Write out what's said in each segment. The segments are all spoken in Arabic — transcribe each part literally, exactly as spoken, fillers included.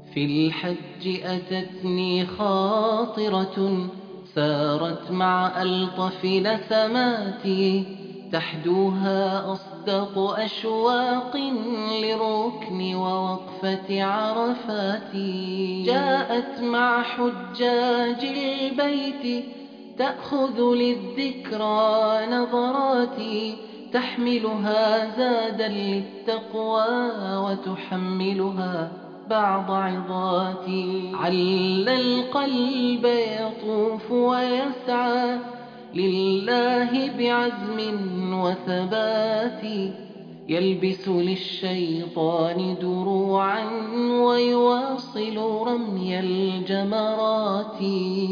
في الحج أتتني خاطرة سارت مع ألطف نسماتي تحدوها أصدق أشواق لركن ووقفة عرفات. جاءت مع حجاج البيت تأخذ للذكرى نظراتي تحملها زادا للتقوى وتحملها بعض عظاتي. عل القلب يطوف ويسعى لله بعزم وثبات يلبس للشيطان دروعا ويواصل رمي الجمرات.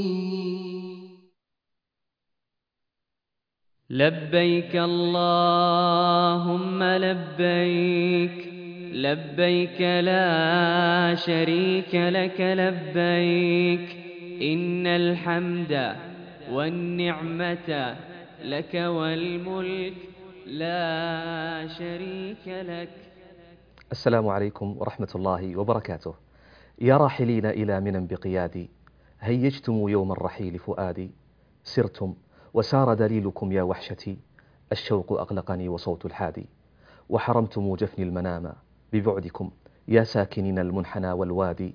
لبيك اللهم لبيك لبيك لا شريك لك لبيك إن الحمد والنعمة لك والملك لا شريك لك. السلام عليكم ورحمة الله وبركاته. يا راحلين إلى منى بقيادي هيجتم يوم الرحيل فؤادي سرتم وسار دليلكم يا وحشتي الشوق أقلقني وصوت الحادي وحرمتم جفني المنام ببعدكم يا ساكنين المنحنى والوادي.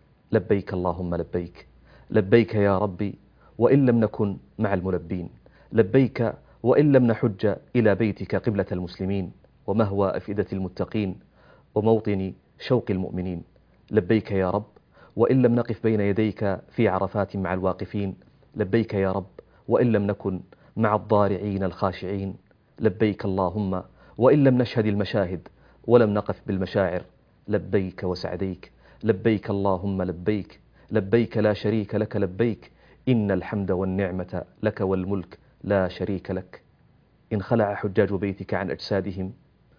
لبيك اللهم لبيك لبيك يا ربي وإن لم نكن مع الملبين لبيك وإن لم نحج إلى بيتك قبلة المسلمين ومهوى أفئدة المتقين وموطن شوق المؤمنين. لبيك يا رب وإن لم نقف بين يديك في عرفات مع الواقفين لبيك يا رب وإن لم نكن مع الضارعين الخاشعين. لبيك اللهم وإن لم نشهد المشاهد ولم نقف بالمشاعر لبيك وسعديك. لبيك اللهم لبيك لبيك لا شريك لك لبيك إن الحمد والنعمة لك والملك لا شريك لك. إن خلع حجاج بيتك عن أجسادهم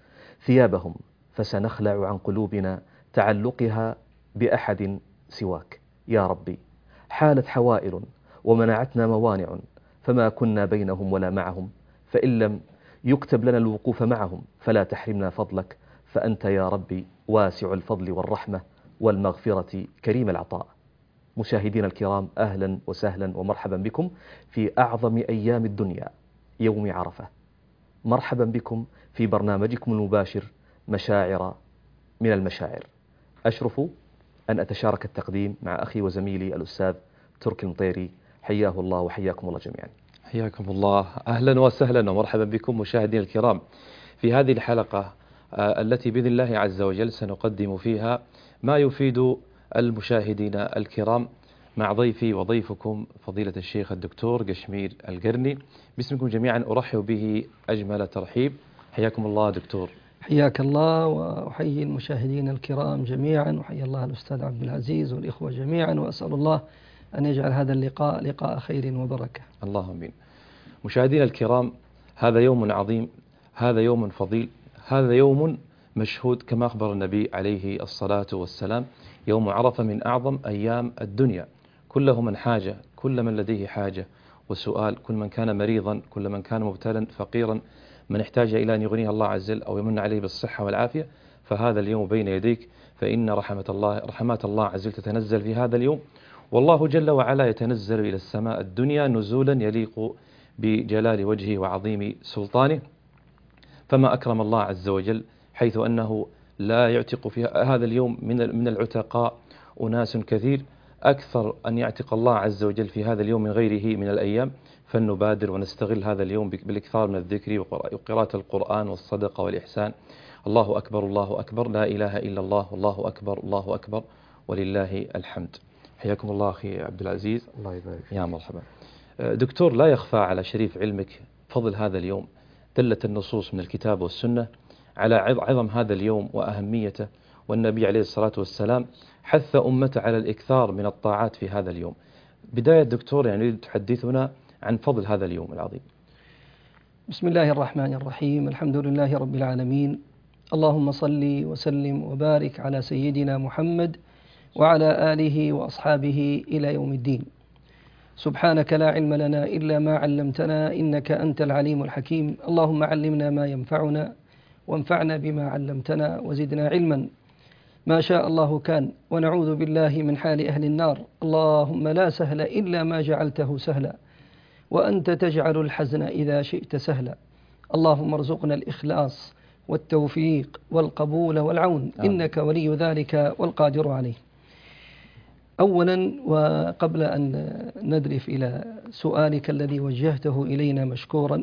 ثيابهم فسنخلع عن قلوبنا تعلقها بأحد سواك يا ربي. حالت حوائل ومنعتنا موانع فما كنا بينهم ولا معهم فإن لم يكتب لنا الوقوف معهم فلا تحرمنا فضلك فأنت يا ربي واسع الفضل والرحمة والمغفرة كريم العطاء. مشاهدين الكرام أهلا وسهلا ومرحبا بكم في أعظم أيام الدنيا يوم عرفة. مرحبا بكم في برنامجكم المباشر مشاعر من المشاعر. أشرف أن أتشارك التقديم مع أخي وزميلي الأستاذ تركي المطيري حياه الله وحياكم الله جميعا. حياكم الله، أهلا وسهلا ومرحبا بكم مشاهدين الكرام في هذه الحلقة التي بإذن الله عز وجل سنقدم فيها ما يفيد المشاهدين الكرام مع ضيفي وضيفكم فضيلة الشيخ الدكتور قشمير القرني. باسمكم جميعا أرحب به أجمل ترحيب. حياكم الله دكتور. حياك الله وأحيي المشاهدين الكرام جميعا وحيا الله الأستاذ عبد العزيز والإخوة جميعا وأسأل الله أن يجعل هذا اللقاء لقاء خير وبركة. اللهم آمين. مشاهدينا الكرام، هذا يوم عظيم، هذا يوم فضيل، هذا يوم مشهود كما أخبر النبي عليه الصلاة والسلام. يوم عرفة من أعظم أيام الدنيا، كله من حاجة، كل من لديه حاجة وسؤال، كل من كان مريضا، كل من كان مبتلا فقيرا، من احتاج إلى أن يغنيه الله عز وجل أو يمن عليه بالصحة والعافية، فهذا اليوم بين يديك. فإن رحمة الله رحمات الله عز وجل تتنزل في هذا اليوم، والله جل وعلا يتنزل إلى السماء الدنيا نزولا يليق بجلال وجهه وعظيم سلطانه. فما أكرم الله عز وجل حيث أنه لا يعتق في هذا اليوم من من العتقاء أناس كثير أكثر أن يعتق الله عز وجل في هذا اليوم من غيره من الأيام. فلنبادر ونستغل هذا اليوم بالإكثار من الذكر وقراءة القرآن والصدقة والإحسان. الله أكبر الله أكبر، لا إله إلا الله، والله أكبر الله أكبر ولله الحمد. حياكم الله أخي عبد العزيز. الله يبارك فيك. يا مرحبا دكتور. لا يخفى على شريف علمك فضل هذا اليوم. دلت النصوص من الكتاب والسنة على عظم هذا اليوم وأهميته، والنبي عليه الصلاة والسلام حث أمته على الإكثار من الطاعات في هذا اليوم. بداية دكتور يعني تحدثنا عن فضل هذا اليوم العظيم. بسم الله الرحمن الرحيم، الحمد لله رب العالمين، اللهم صل وسلم وبارك على سيدنا محمد وعلى آله وأصحابه إلى يوم الدين. سبحانك لا علم لنا إلا ما علمتنا إنك أنت العليم الحكيم. اللهم علمنا ما ينفعنا وانفعنا بما علمتنا وزدنا علما. ما شاء الله كان، ونعوذ بالله من حال أهل النار. اللهم لا سهل إلا ما جعلته سهلا، وأنت تجعل الحزن إذا شئت سهلا. اللهم ارزقنا الإخلاص والتوفيق والقبول والعون، آمين. إنك ولي ذلك والقادر عليه. أولا، وقبل أن ندرف إلى سؤالك الذي وجهته إلينا مشكورا،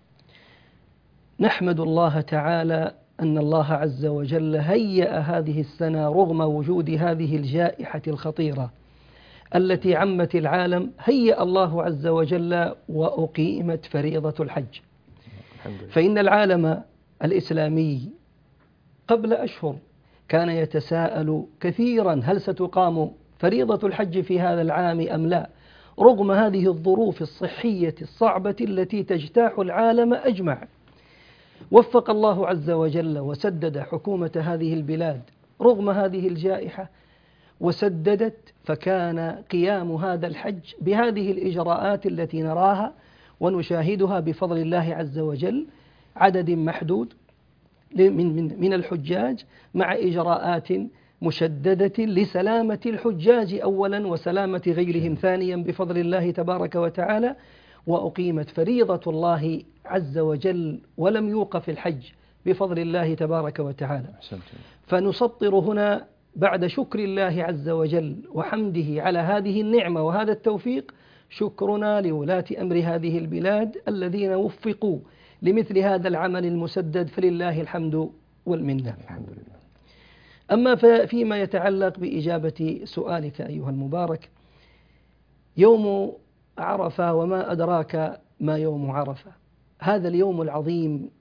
نحمد الله تعالى أن الله عز وجل هيأ هذه السنة رغم وجود هذه الجائحة الخطيرة التي عمت العالم، هيأ الله عز وجل وأقيمت فريضة الحج. فإن العالم الإسلامي قبل أشهر كان يتساءل كثيرا هل ستقام فريضة الحج في هذا العام أم لا، رغم هذه الظروف الصحية الصعبة التي تجتاح العالم أجمع. وفق الله عز وجل وسدد حكومة هذه البلاد رغم هذه الجائحة، وسددت، فكان قيام هذا الحج بهذه الإجراءات التي نراها ونشاهدها بفضل الله عز وجل، عدد محدود من من من الحجاج مع إجراءات مشددة لسلامة الحجاج أولا وسلامة غيرهم ثانيا بفضل الله تبارك وتعالى. وأقيمت فريضة الله عز وجل ولم يوقف الحج بفضل الله تبارك وتعالى. فنسطر هنا بعد شكر الله عز وجل وحمده على هذه النعمة وهذا التوفيق، شكرنا لولاة أمر هذه البلاد الذين وفقوا لمثل هذا العمل المسدد، فلله الحمد والمنة. الحمد لله. أما فيما يتعلق بإجابة سؤالك أيها المبارك، يوم عرفة وما أدراك ما يوم عرفة، هذا اليوم العظيم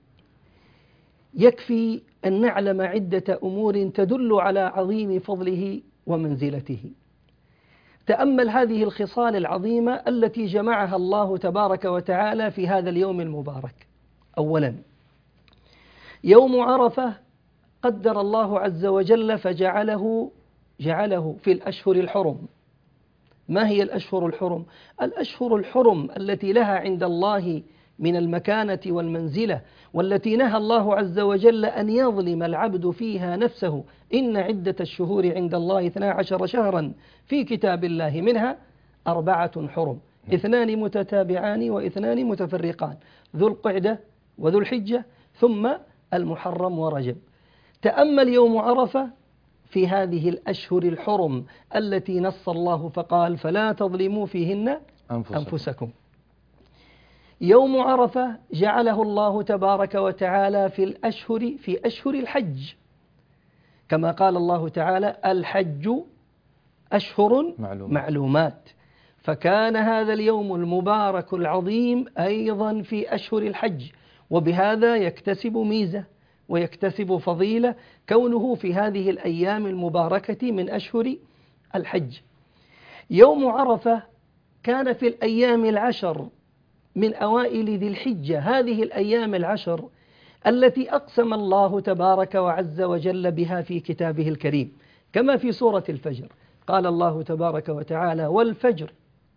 يكفي أن نعلم عدة أمور تدل على عظيم فضله ومنزلته. تأمل هذه الخصال العظيمة التي جمعها الله تبارك وتعالى في هذا اليوم المبارك. أولا، يوم عرفة قدر الله عز وجل فجعله جعله في الأشهر الحرم. ما هي الأشهر الحرم؟ الأشهر الحرم التي لها عند الله من المكانة والمنزلة، والتي نهى الله عز وجل أن يظلم العبد فيها نفسه. إن عدة الشهور عند الله اثنا عشر شهرا في كتاب الله منها أربعة حرم، اثنان متتابعان واثنان متفرقان، ذو القعدة وذو الحجة ثم المحرم ورجب. تأمل يوم عرفة في هذه الأشهر الحرم التي نص الله فقال فلا تظلموا فيهن أنفسكم, أنفسكم. يوم عرفة جعله الله تبارك وتعالى في الأشهر في أشهر الحج، كما قال الله تعالى الحج أشهر معلومات, معلومات. فكان هذا اليوم المبارك العظيم أيضا في أشهر الحج، وبهذا يكتسب ميزة ويكتسب فضيلة كونه في هذه الأيام المباركة من أشهر الحج. يوم عرفة كان في الأيام العشر من أوائل ذي الحجة، هذه الأيام العشر التي أقسم الله تبارك وعز وجل بها في كتابه الكريم، كما في سورة الفجر قال الله تبارك وتعالى والفجر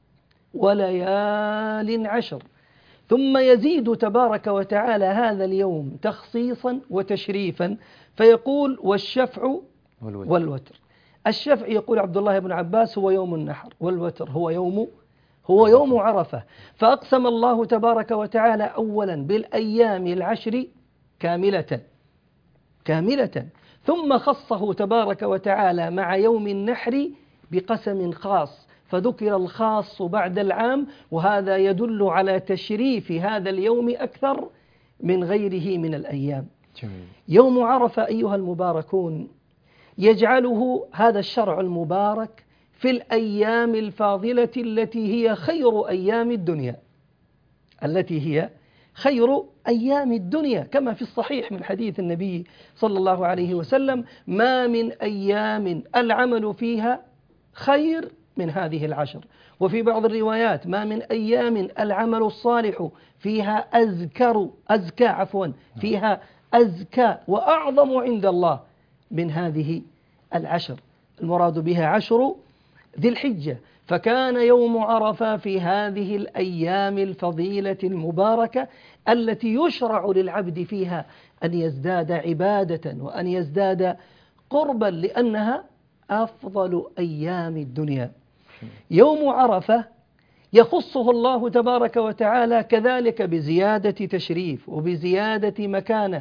وليال عشر. ثم يزيد تبارك وتعالى هذا اليوم تخصيصا وتشريفا فيقول والشفع والوتر. الشفع يقول عبد الله بن عباس هو يوم النحر، والوتر هو يوم هو يوم عرفة. فأقسم الله تبارك وتعالى أولا بالأيام العشر كاملة كاملة ثم خصه تبارك وتعالى مع يوم النحر بقسم خاص، فذكر الخاص بعد العام، وهذا يدل على تشريف هذا اليوم أكثر من غيره من الأيام. جميل. يوم عرفة أيها المباركون يجعله هذا الشرع المبارك في الأيام الفاضلة التي هي خير أيام الدنيا التي هي خير أيام الدنيا، كما في الصحيح من حديث النبي صلى الله عليه وسلم ما من أيام العمل فيها خير من هذه العشر. وفي بعض الروايات ما من أيام العمل الصالح فيها أذكر أزكى عفوا فيها أزكى وأعظم عند الله من هذه العشر، المراد بها عشر ذي الحجة. فكان يوم عرفة في هذه الأيام الفضيلة المباركة التي يشرع للعبد فيها أن يزداد عبادة وأن يزداد قربا لأنها أفضل أيام الدنيا. يوم عرفة يخصه الله تبارك وتعالى كذلك بزيادة تشريف وبزيادة مكانة،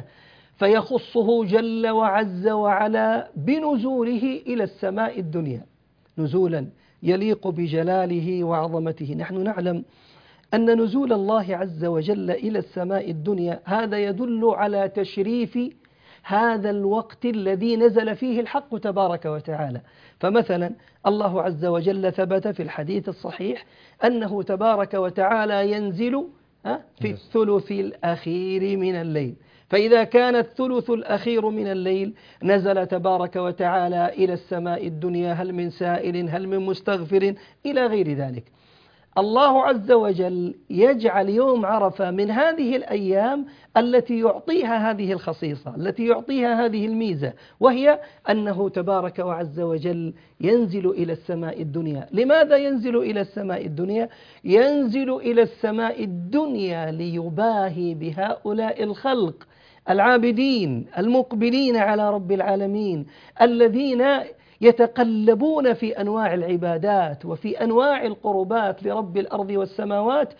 فيخصه جل وعز وعلا بنزوله إلى السماء الدنيا نزولا يليق بجلاله وعظمته. نحن نعلم أن نزول الله عز وجل إلى السماء الدنيا هذا يدل على تشريف هذا الوقت الذي نزل فيه الحق تبارك وتعالى. فمثلا الله عز وجل ثبت في الحديث الصحيح أنه تبارك وتعالى ينزل في الثلث الأخير من الليل، فإذا كان الثلث الأخير من الليل نزل تبارك وتعالى إلى السماء الدنيا، هل من سائل هل من مستغفر إلى غير ذلك. الله عز وجل يجعل يوم عرفة من هذه الأيام التي يعطيها هذه الخصيصة، التي يعطيها هذه الميزة، وهي أنه تبارك وعز وجل ينزل إلى السماء الدنيا. لماذا ينزل إلى السماء الدنيا؟ ينزل إلى السماء الدنيا ليباهي بهؤلاء الخلق العابدين المقبلين على رب العالمين الذين يتقلبون في أنواع العبادات وفي أنواع القربات لرب الأرض والسماوات،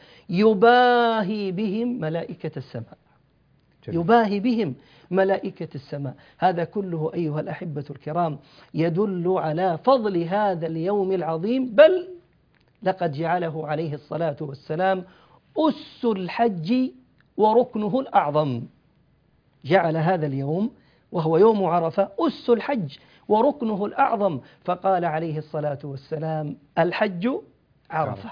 يباهي بهم ملائكة السماء، يباهي بهم ملائكة السماء. هذا كله أيها الأحبة الكرام يدل على فضل هذا اليوم العظيم، بل لقد جعله عليه الصلاة والسلام أس الحج وركنه الأعظم. جعل هذا اليوم وهو يوم عرفة أس الحج وركنه الأعظم، فقال عليه الصلاة والسلام: الحج عرفة.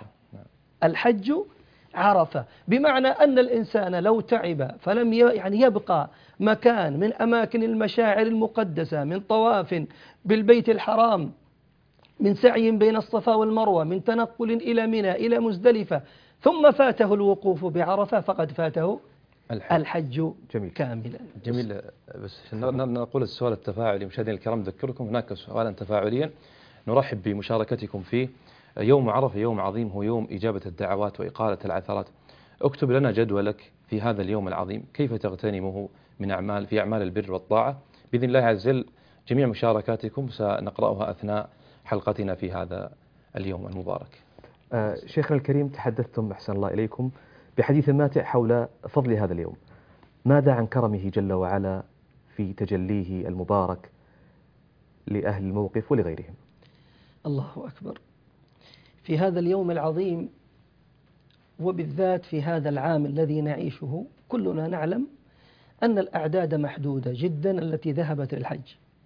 الحج عرفة، بمعنى أن الإنسان لو تعب فلم يعني يبقى مكان من أماكن المشاعر المقدسة، من طواف بالبيت الحرام، من سعي بين الصفا والمروة، من تنقل إلى منى إلى مزدلفة، ثم فاته الوقوف بعرفة، فقد فاته الحج, الحج جميل. كاملا. جميل. بس نقول السؤال التفاعلي مشاهدينا الكرام، نذكركم هناك سؤالا تفاعليا نرحب بمشاركتكم فيه. يوم عرفة يوم عظيم، هو يوم إجابة الدعوات وإقالة العثرات. اكتب لنا جدولك في هذا اليوم العظيم، كيف تغتنمه من أعمال في أعمال البر والطاعة. بإذن الله عز وجل جميع مشاركاتكم سنقرأها أثناء حلقتنا في هذا اليوم المبارك. آه شيخنا الكريم، تحدثتم أحسن الله إليكم بحديث ماتع حول فضل هذا اليوم، ماذا عن كرمه جل وعلا في تجليه المبارك لأهل الموقف ولغيرهم؟ الله أكبر. في هذا اليوم العظيم وبالذات في هذا العام الذي نعيشه، كلنا نعلم أن الأعداد محدودة جدا التي ذهبت للحج،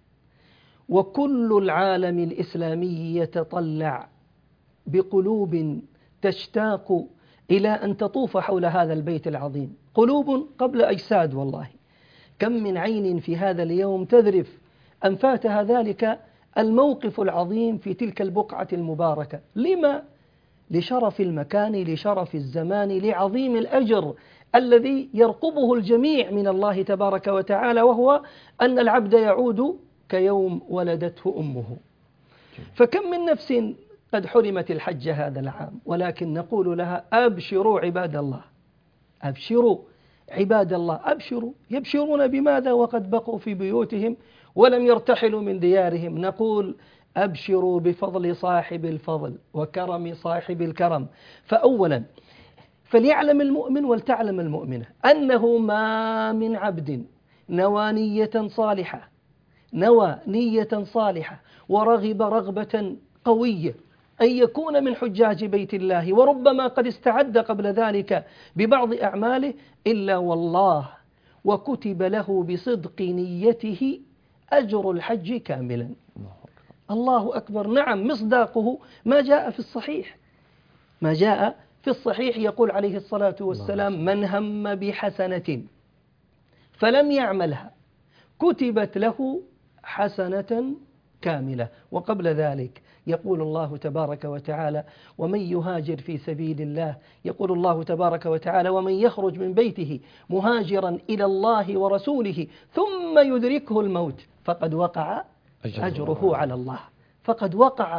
وكل العالم الإسلامي يتطلع بقلوب تشتاق إلى أن تطوف حول هذا البيت العظيم، قلوب قبل أجساد. والله كم من عين في هذا اليوم تذرف أن فاتها ذلك الموقف العظيم في تلك البقعة المباركة. لما؟ لشرف المكان، لشرف الزمان، لعظيم الأجر الذي يرقبه الجميع من الله تبارك وتعالى، وهو أن العبد يعود كيوم ولدته أمه. فكم من نفس قد حرمت الحج هذا العام، ولكن نقول لها: أبشروا عباد الله، أبشروا عباد الله، أبشروا. يبشرون بماذا وقد بقوا في بيوتهم ولم يرتحلوا من ديارهم؟ نقول: أبشروا بفضل صاحب الفضل وكرم صاحب الكرم. فأولا فليعلم المؤمن ولتعلم المؤمنة أنه ما من عبد نوى نية صالحة نوى نية صالحة ورغب رغبة قوية أن يكون من حجاج بيت الله، وربما قد استعد قبل ذلك ببعض أعماله، إلا والله وكتب له بصدق نيته أجر الحج كاملا. الله أكبر. نعم، مصداقه ما جاء في الصحيح، ما جاء في الصحيح يقول عليه الصلاة والسلام: من هم بحسنة فلم يعملها كتبت له حسنة كاملة. وقبل ذلك يقول الله تبارك وتعالى: ومن يهاجر في سبيل الله، يقول الله تبارك وتعالى: ومن يخرج من بيته مهاجرا إلى الله ورسوله ثم يدركه الموت فقد وقع أجره على الله، فقد وقع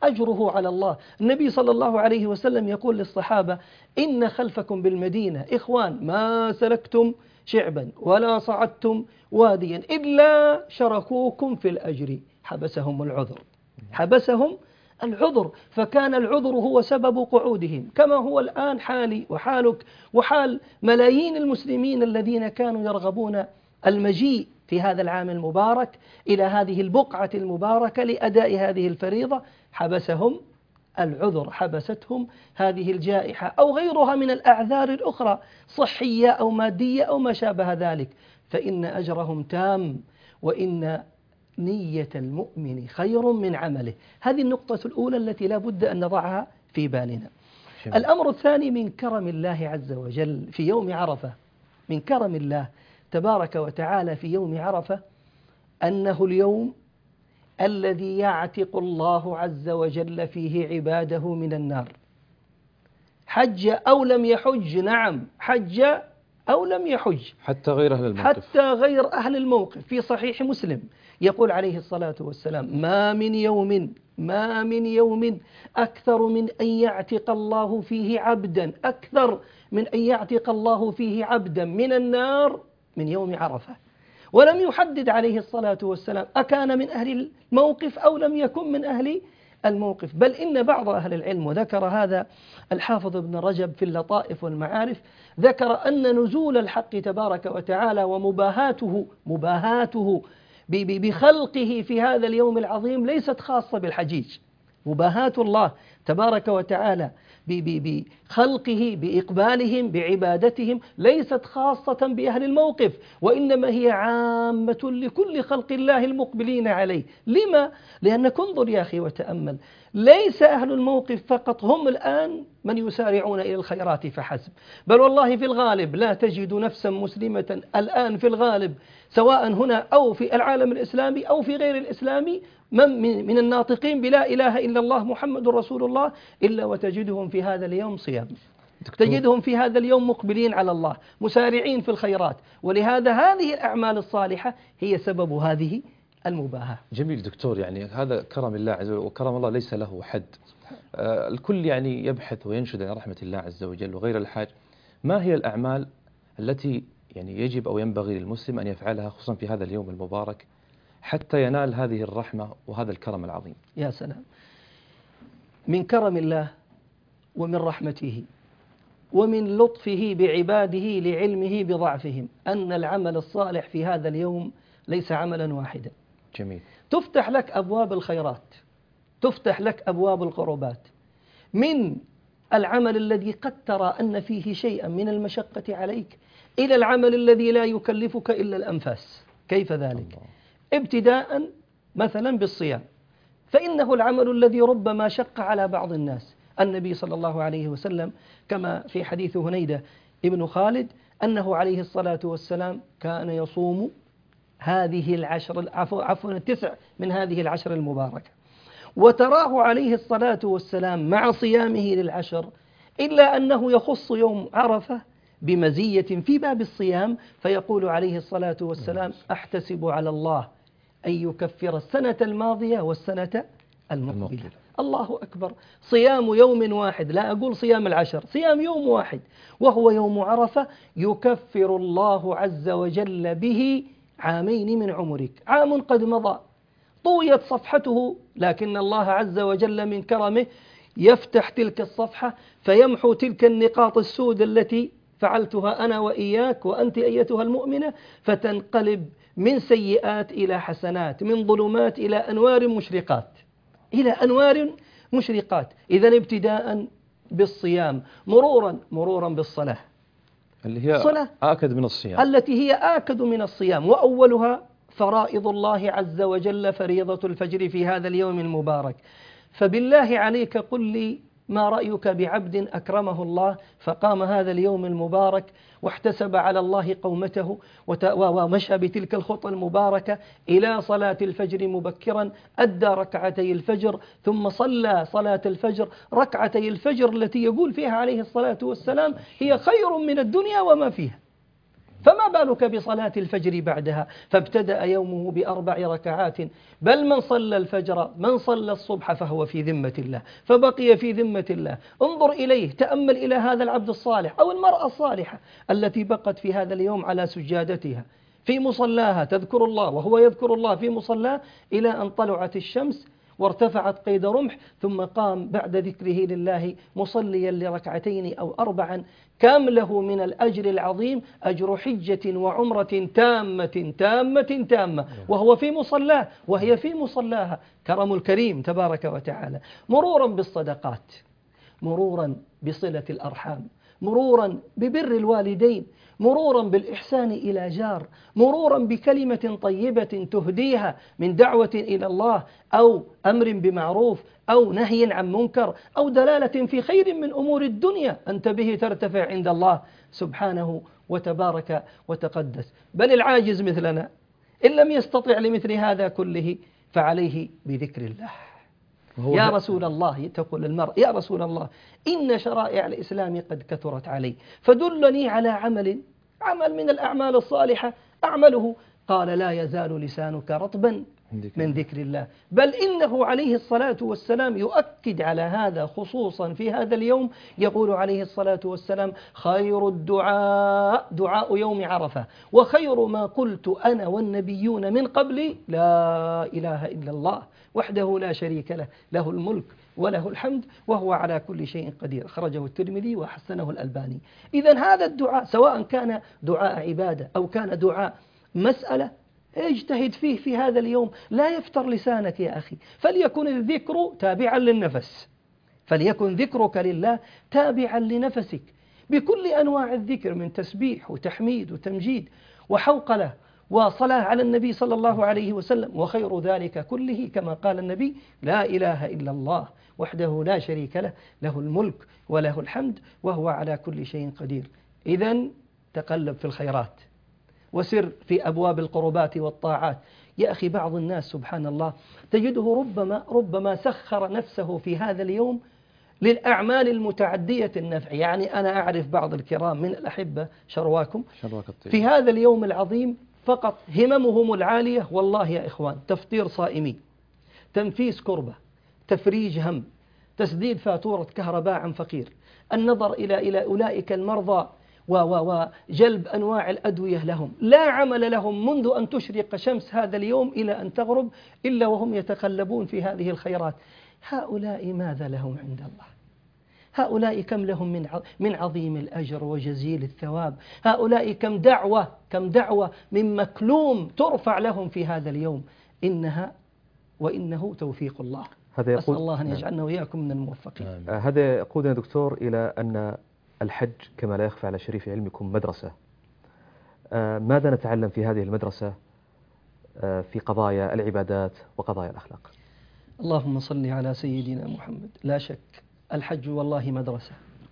أجره على الله. النبي صلى الله عليه وسلم يقول للصحابة: إن خلفكم بالمدينة إخوان ما سلكتم شعبا ولا صعدتم واديا إلا شركوكم في الأجر. حبسهم العذر، حبسهم العذر، فكان العذر هو سبب قعودهم، كما هو الآن حالي وحالك وحال ملايين المسلمين الذين كانوا يرغبون المجيء في هذا العام المبارك إلى هذه البقعة المباركة لأداء هذه الفريضة. حبسهم العذر، حبستهم هذه الجائحة أو غيرها من الأعذار الأخرى، صحية أو مادية أو ما شابه ذلك، فإن أجرهم تام، وإن نية المؤمن خير من عمله. هذه النقطة الأولى التي لا بد أن نضعها في بالنا. شمع. الأمر الثاني من كرم الله عز وجل في يوم عرفة، من كرم الله تبارك وتعالى في يوم عرفة أنه اليوم الذي يعتق الله عز وجل فيه عباده من النار، حج أو لم يحج. نعم، حج أو لم يحج، حتى غير أهل الموقف، حتى غير أهل الموقف. في صحيح مسلم يقول عليه الصلاة والسلام: ما من يوم ما من يوم أكثر من أن يعتق الله فيه عبدا أكثر من أن يعتق الله فيه عبدا من النار من يوم عرفة. ولم يحدد عليه الصلاة والسلام أكان من أهل الموقف أو لم يكن من أهل الموقف، بل إن بعض أهل العلم، وذكر هذا الحافظ ابن رجب في اللطائف والمعارف، ذكر أن نزول الحق تبارك وتعالى ومباهاته مباهاته بخلقه في هذا اليوم العظيم ليست خاصة بالحجيج. مباهاة الله تبارك وتعالى بخلقه بإقبالهم بعبادتهم ليست خاصة بأهل الموقف، وإنما هي عامة لكل خلق الله المقبلين عليه. لما؟ لأنك انظر يا أخي وتأمل، ليس أهل الموقف فقط هم الآن من يسارعون إلى الخيرات فحسب، بل والله في الغالب لا تجد نفسا مسلمة الآن في الغالب سواء هنا أو في العالم الإسلامي أو في غير الإسلامي من من الناطقين بلا إله إلا الله محمد رسول الله إلا وتجدهم في هذا اليوم صيام، تجدهم في هذا اليوم مقبلين على الله مسارعين في الخيرات. ولهذا هذه الأعمال الصالحة هي سبب هذه المباهاة. جميل دكتور، يعني هذا كرم الله عز وجل، وكرم الله ليس له حد. آه الكل يعني يبحث وينشد عن رحمة الله عز وجل وغير الحاج. ما هي الأعمال التي يعني يجب أو ينبغي للمسلم أن يفعلها خصوصا في هذا اليوم المبارك حتى ينال هذه الرحمة وهذا الكرم العظيم؟ يا سلام، من كرم الله ومن رحمته ومن لطفه بعباده لعلمه بضعفهم أن العمل الصالح في هذا اليوم ليس عملا واحدا. جميل. تفتح لك أبواب الخيرات، تفتح لك أبواب القربات، من العمل الذي قد ترى أن فيه شيئا من المشقة عليك إلى العمل الذي لا يكلفك إلا الأنفاس. كيف ذلك؟ الله. ابتداء مثلا بالصيام، فإنه العمل الذي ربما شق على بعض الناس. النبي صلى الله عليه وسلم كما في حديث هنيدة ابن خالد أنه عليه الصلاة والسلام كان يصوم هذه العشر عفوا عفوا التسع من هذه العشر المباركة، وتراه عليه الصلاة والسلام مع صيامه للعشر إلا أنه يخص يوم عرفة بمزية في باب الصيام، فيقول عليه الصلاة والسلام: أحتسب على الله أن يكفر السنة الماضية والسنة المقبلة. الله أكبر، صيام يوم واحد، لا أقول صيام العشر، صيام يوم واحد وهو يوم عرفة يكفر الله عز وجل به عامين من عمرك. عام قد مضى طويت صفحته، لكن الله عز وجل من كرمه يفتح تلك الصفحة فيمحو تلك النقاط السود التي فعلتها أنا وإياك وأنت أيتها المؤمنة، فتنقلب من سيئات إلى حسنات، من ظلمات إلى أنوار مشرقات، إلى أنوار مشرقات. إذن ابتداء بالصيام، مرورا مرورا بالصلاة اللي هي صلاة آكد من الصيام، التي هي آكد من الصيام، وأولها فرائض الله عز وجل فريضة الفجر في هذا اليوم المبارك. فبالله عليك قل لي ما رأيك بعبد أكرمه الله فقام هذا اليوم المبارك واحتسب على الله قومته ومشى بتلك الخطى المباركة إلى صلاة الفجر مبكرا، أدى ركعتي الفجر ثم صلى صلاة الفجر، ركعتي الفجر التي يقول فيها عليه الصلاة والسلام هي خير من الدنيا وما فيها. فما بالك بصلاة الفجر بعدها؟ فابتدأ يومه بأربع ركعات. بل من صلى الفجر، من صلى الصبح فهو في ذمة الله، فبقي في ذمة الله. انظر إليه، تأمل إلى هذا العبد الصالح أو المرأة الصالحة التي بقت في هذا اليوم على سجادتها في مصلاها تذكر الله وهو يذكر الله في مصلاه إلى أن طلعت الشمس وارتفعت قيد رمح، ثم قام بعد ذكره لله مصليا لركعتين أو أربعا. كم له من الأجر العظيم، أجر حجة وعمرة تامة تامة تامة وهو في مصلاه وهي في مصلاها. كرم الكريم تبارك وتعالى. مرورا بالصدقات، مرورا بصلة الأرحام، مرورا ببر الوالدين، مرورا بالإحسان إلى جار، مرورا بكلمة طيبة تهديها من دعوة إلى الله أو أمر بمعروف أو نهي عن منكر أو دلالة في خير من أمور الدنيا أنت به ترتفع عند الله سبحانه وتبارك وتقدس. بل العاجز مثلنا إن لم يستطع لمثل هذا كله فعليه بذكر الله. يا رسول الله، تقول المرء يا رسول الله إن شرائع الإسلام قد كثرت علي فدلني على عمل عمل من الأعمال الصالحة أعمله. قال لا يزال لسانك رطبا من ذكر الله. بل إنه عليه الصلاة والسلام يؤكد على هذا خصوصا في هذا اليوم. يقول عليه الصلاة والسلام خير الدعاء دعاء يوم عرفة، وخير ما قلت أنا والنبيون من قبلي لا إله إلا الله وحده لا شريك له، له الملك وله الحمد وهو على كل شيء قدير. خرجه الترمذي وحسنه الألباني. إذن هذا الدعاء سواء كان دعاء عبادة أو كان دعاء مسألة اجتهد فيه في هذا اليوم. لا يفتر لسانك يا أخي، فليكن الذكر تابعا للنفس، فليكن ذكرك لله تابعا لنفسك بكل أنواع الذكر من تسبيح وتحميد وتمجيد وحوقلة وصلاة على النبي صلى الله عليه وسلم. وخير ذلك كله كما قال النبي لا إله إلا الله وحده لا شريك له، له الملك وله الحمد وهو على كل شيء قدير. إذن تقلب في الخيرات وسر في أبواب القربات والطاعات. يا أخي بعض الناس سبحان الله تجده ربما ربما سخر نفسه في هذا اليوم للأعمال المتعدية النفع. يعني أنا أعرف بعض الكرام من الأحبة شرواكم في هذا اليوم العظيم فقط هممهم العالية والله يا إخوان تفطير صائمين، تنفيس كربة، تفريج هم، تسديد فاتورة كهرباء عن فقير، النظر إلى إلى أولئك المرضى وجلب أنواع الأدوية لهم. لا عمل لهم منذ أن تشرق شمس هذا اليوم إلى أن تغرب إلا وهم يتقلبون في هذه الخيرات. هؤلاء ماذا لهم عند الله؟ هؤلاء كم لهم من من عظيم الأجر وجزيل الثواب؟ هؤلاء كم دعوة كم دعوة من مكلوم ترفع لهم في هذا اليوم. إنها وإنه توفيق الله. هذا أسأل الله أن يجعلنا وإياكم من الموفقين. آه هذا يقودنا دكتور إلى أن الحج كما لا يخفى على شريف علمكم مدرسة. آه ماذا نتعلم في هذه المدرسة آه في قضايا العبادات وقضايا الأخلاق؟ اللهم صل على سيدنا محمد. لا شك الحج والله مدرسة،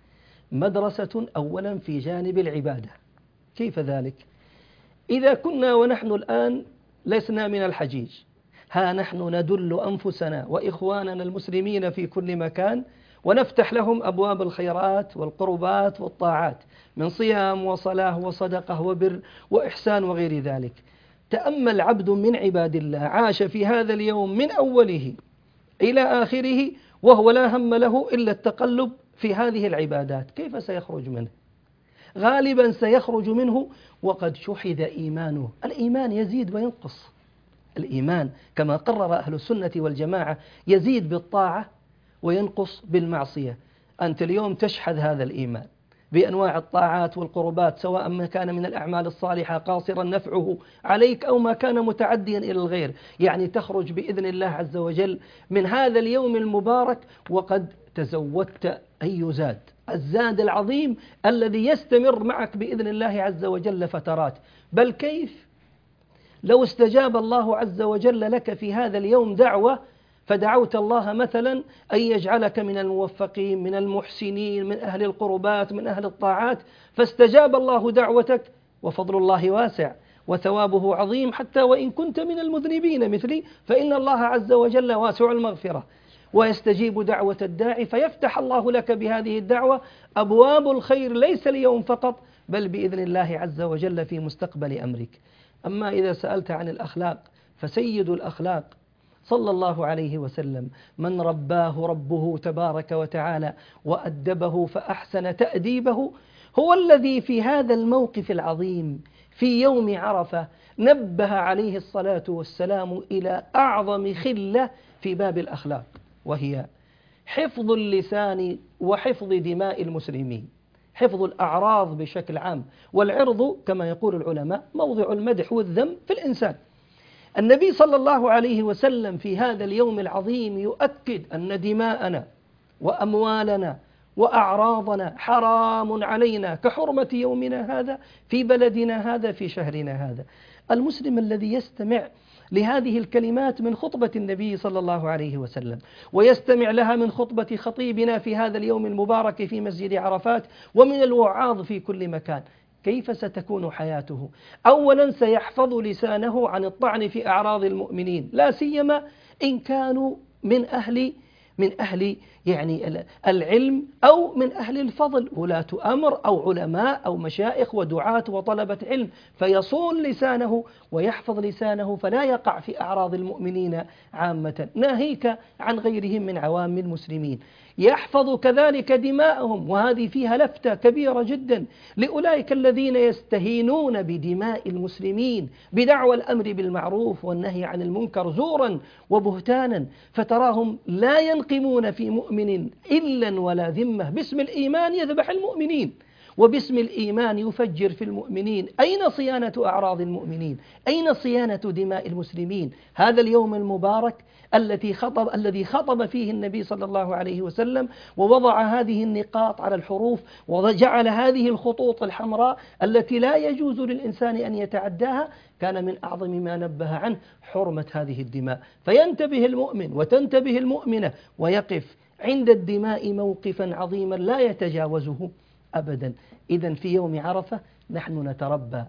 مدرسة أولا في جانب العبادة. كيف ذلك؟ إذا كنا ونحن الآن لسنا من الحجيج، ها نحن ندل أنفسنا وإخواننا المسلمين في كل مكان ونفتح لهم أبواب الخيرات والقربات والطاعات من صيام وصلاة وصدقة وبر وإحسان وغير ذلك. تأمل عبد من عباد الله عاش في هذا اليوم من أوله إلى آخره وهو لا هم له إلا التقلب في هذه العبادات، كيف سيخرج منه؟ غالبا سيخرج منه وقد شحذ إيمانه. الإيمان يزيد وينقص، الإيمان كما قرر أهل السنة والجماعة يزيد بالطاعة وينقص بالمعصية. أنت اليوم تشحذ هذا الإيمان بأنواع الطاعات والقربات سواء ما كان من الأعمال الصالحة قاصرا نفعه عليك أو ما كان متعديا إلى الغير. يعني تخرج بإذن الله عز وجل من هذا اليوم المبارك وقد تزودت أي زاد، الزاد العظيم الذي يستمر معك بإذن الله عز وجل فترات. بل كيف لو استجاب الله عز وجل لك في هذا اليوم دعوة فدعوت الله مثلا أن يجعلك من الموفقين من المحسنين من أهل القربات من أهل الطاعات، فاستجاب الله دعوتك وفضل الله واسع وثوابه عظيم حتى وإن كنت من المذنبين مثلي فإن الله عز وجل واسع المغفرة ويستجيب دعوة الداعي فيفتح الله لك بهذه الدعوة أبواب الخير ليس اليوم فقط بل بإذن الله عز وجل في مستقبل أمرك. أما إذا سألت عن الأخلاق فسيد الأخلاق صلى الله عليه وسلم من رباه ربه تبارك وتعالى وأدبه فأحسن تأديبه هو الذي في هذا الموقف العظيم في يوم عرفة نبه عليه الصلاة والسلام إلى أعظم خلة في باب الأخلاق، وهي حفظ اللسان وحفظ دماء المسلمين، حفظ الأعراض بشكل عام. والعرض كما يقول العلماء موضع المدح والذم في الإنسان. النبي صلى الله عليه وسلم في هذا اليوم العظيم يؤكد أن دماءنا وأموالنا وأعراضنا حرام علينا كحرمة يومنا هذا في بلدنا هذا في شهرنا هذا. المسلم الذي يستمع لهذه الكلمات من خطبة النبي صلى الله عليه وسلم ويستمع لها من خطبة خطيبنا في هذا اليوم المبارك في مسجد عرفات ومن الوعاظ في كل مكان، كيف ستكون حياته؟ أولا سيحفظ لسانه عن الطعن في أعراض المؤمنين، لا سيما إن كانوا من أهل من أهل يعني العلم أو من أهل الفضل، ولاة أمر أو علماء أو مشائخ ودعاة وطلبة علم، فيصون لسانه ويحفظ لسانه فلا يقع في أعراض المؤمنين عامة، ناهيك عن غيرهم من عوام المسلمين. يحفظ كذلك دماءهم، وهذه فيها لفتة كبيرة جدا لأولئك الذين يستهينون بدماء المسلمين بدعوى الأمر بالمعروف والنهي عن المنكر زورا وبهتانا، فتراهم لا ينقمون في مؤمن إلا ولا ذمة، باسم الإيمان يذبح المؤمنين وباسم الإيمان يفجر في المؤمنين. أين صيانة أعراض المؤمنين؟ أين صيانة دماء المسلمين؟ هذا اليوم المبارك التي خطب الذي خطب فيه النبي صلى الله عليه وسلم ووضع هذه النقاط على الحروف وجعل هذه الخطوط الحمراء التي لا يجوز للإنسان أن يتعداها، كان من أعظم ما نبه عنه حرمة هذه الدماء. فينتبه المؤمن وتنتبه المؤمنة ويقف عند الدماء موقفا عظيما لا يتجاوزه أبدا. إذن في يوم عرفة نحن نتربى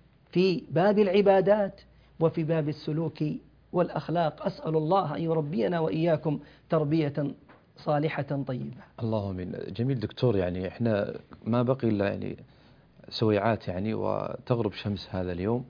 في باب العبادات وفي باب السلوك والأخلاق. أسأل الله أن يربينا وإياكم تربية صالحة طيبة. اللهم آمين. جميل دكتور، يعني إحنا ما بقي إلا يعني سويعات يعني وتغرب شمس هذا اليوم.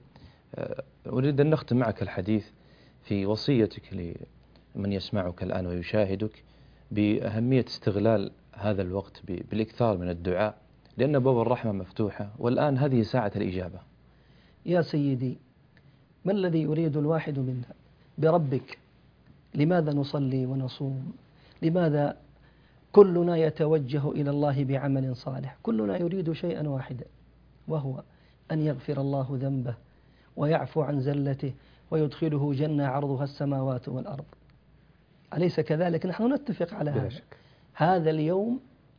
أريد أن نختم معك الحديث في وصيتك لمن يسمعك الآن ويشاهدك بأهمية استغلال هذا الوقت بالإكثار من الدعاء، لأن باب الرحمة مفتوحة والآن هذه ساعة الإجابة. يا سيدي، ما الذي يريد الواحد منا بربك؟ لماذا نصلي ونصوم؟ لماذا كلنا يتوجه إلى الله بعمل صالح؟ كلنا يريد شيئا واحدا، وهو أن يغفر الله ذنبه ويعفو عن زلته ويدخله جنة عرضها السماوات والأرض. أليس كذلك؟ نحن نتفق على هذا. هذا اليوم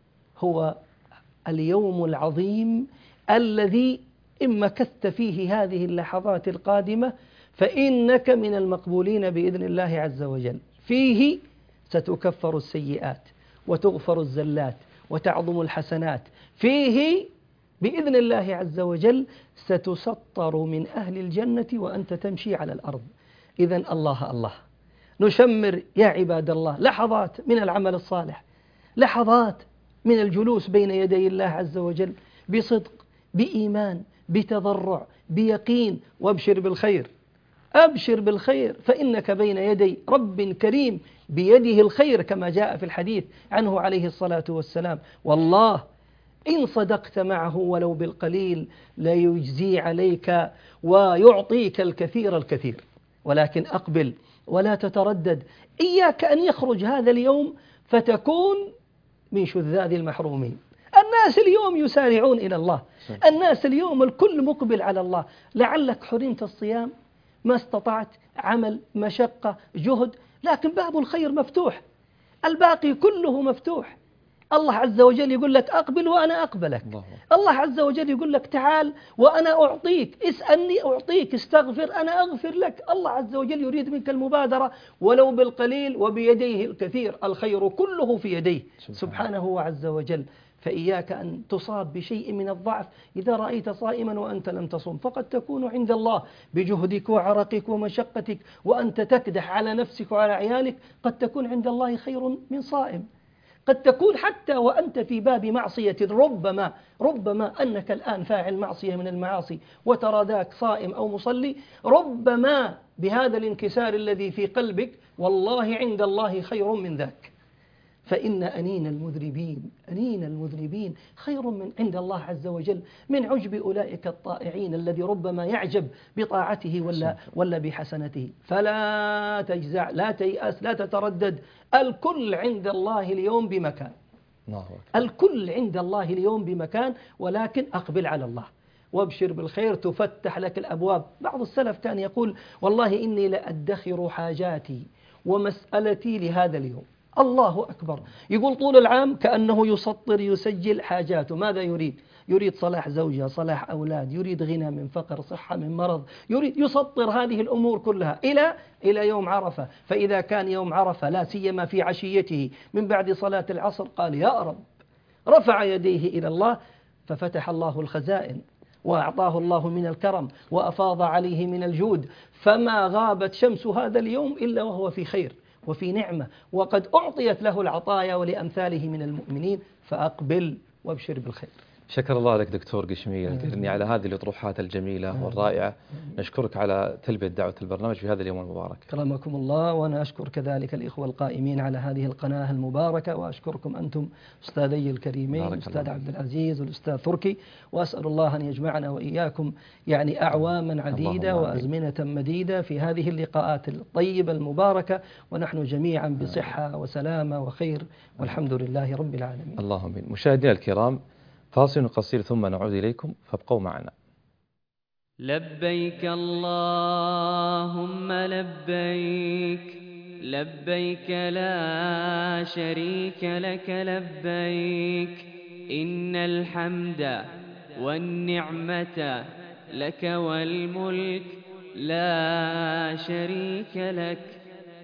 هو اليوم العظيم الذي إن مكثت فيه هذه اللحظات القادمة فإنك من المقبولين بإذن الله عز وجل. فيه ستكفر السيئات وتغفر الزلات وتعظم الحسنات، فيه بإذن الله عز وجل ستسطر من أهل الجنة وأنت تمشي على الأرض. إذن الله الله نشمر يا عباد الله لحظات من العمل الصالح، لحظات من الجلوس بين يدي الله عز وجل بصدق بإيمان بتضرع بيقين، وابشر بالخير، أبشر بالخير فإنك بين يدي رب كريم بيده الخير كما جاء في الحديث عنه عليه الصلاة والسلام. والله إن صدقت معه ولو بالقليل لا يجزي عليك ويعطيك الكثير الكثير. ولكن أقبل ولا تتردد، إياك أن يخرج هذا اليوم فتكون من شذاذ المحرومين. الناس اليوم يسارعون إلى الله، الناس اليوم الكل مقبل على الله. لعلك حرمت الصيام، ما استطعت، عمل، مشقة، جهد، لكن باب الخير مفتوح، الباقي كله مفتوح. الله عز وجل يقول لك أقبل وأنا أقبلك. الله, الله عز وجل يقول لك تعال وأنا أعطيك، اسألني أعطيك، استغفر أنا أغفر لك. الله عز وجل يريد منك المبادرة ولو بالقليل وبيديه الكثير، الخير كله في يديه سبحانه عز وجل. فإياك أن تصاب بشيء من الضعف إذا رأيت صائما وأنت لم تصم، فقد تكون عند الله بجهدك وعرقك ومشقتك وأنت تكدح على نفسك وعلى عيالك، قد تكون عند الله خير من صائم. قد تكون حتى وأنت في باب معصية، ربما ربما أنك الآن فاعل معصية من المعاصي وترى ذاك صائم أو مصلي، ربما بهذا الانكسار الذي في قلبك والله عند الله خير من ذاك. فإن أنين المذنبين أنين المذنبين خير من عند الله عز وجل من عجب أولئك الطائعين الذي ربما يعجب بطاعته ولا, ولا بحسنته. فلا تجزع، لا تيأس، لا تتردد، الكل عند الله اليوم بمكان، الكل عند الله اليوم بمكان، ولكن أقبل على الله وابشر بالخير تفتح لك الأبواب. بعض السلف كان يقول والله إني لأدخر حاجاتي ومسألتي لهذا اليوم. الله أكبر، يقول طول العام كأنه يسطر يسجل حاجاته، ماذا يريد؟ يريد صلاح زوجة، صلاح أولاد، يريد غنى من فقر، صحة من مرض، يريد يسطر هذه الأمور كلها إلى إلى يوم عرفة. فإذا كان يوم عرفة لا سيما في عشيته من بعد صلاة العصر قال يا رب، رفع يديه إلى الله ففتح الله الخزائن وأعطاه الله من الكرم وأفاض عليه من الجود، فما غابت شمس هذا اليوم إلا وهو في خير وفي نعمة، وقد أعطيت له العطايا ولأمثاله من المؤمنين، فأقبل وابشر بالخير. شكر الله لك دكتور قشمي القرني على هذه الأطروحات الجميلة والرائعة. نشكرك على تلبية دعوة البرنامج في هذا اليوم المبارك. كرمكم الله، وأنا أشكر كذلك الإخوة القائمين على هذه القناة المباركة، وأشكركم أنتم أستاذي الكريمين الأستاذ عبد العزيز والأستاذ تركي، وأسأل الله أن يجمعنا وإياكم يعني أعواما عديدة وأزمنة مديدة في هذه اللقاءات الطيبة المباركة، ونحن جميعا بصحة وسلامة وخير والحمد لله رب العالمين. اللهم آمين. مشاهدينا الكرام، فاصل قصير ثم نعود إليكم، فابقوا معنا. لبيك اللهم لبيك، لبيك لا شريك لك لبيك، إن الحمد والنعمة لك والملك لا شريك لك.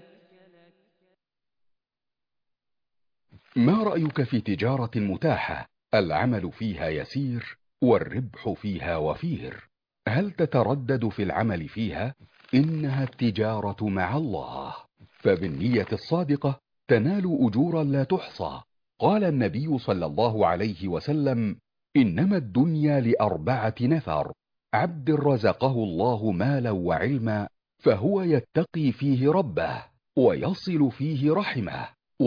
ما رأيك في تجارة متاحة العمل فيها يسير والربح فيها وفير؟ هل تتردد في العمل فيها؟ إنها التجارة مع الله، فبالنية الصادقة تنال أجورا لا تحصى. قال النبي صلى الله عليه وسلم: إنما الدنيا لأربعة نفر: عبد رزقه الله مالا وعلما فهو يتقي فيه ربه ويصل فيه رحمه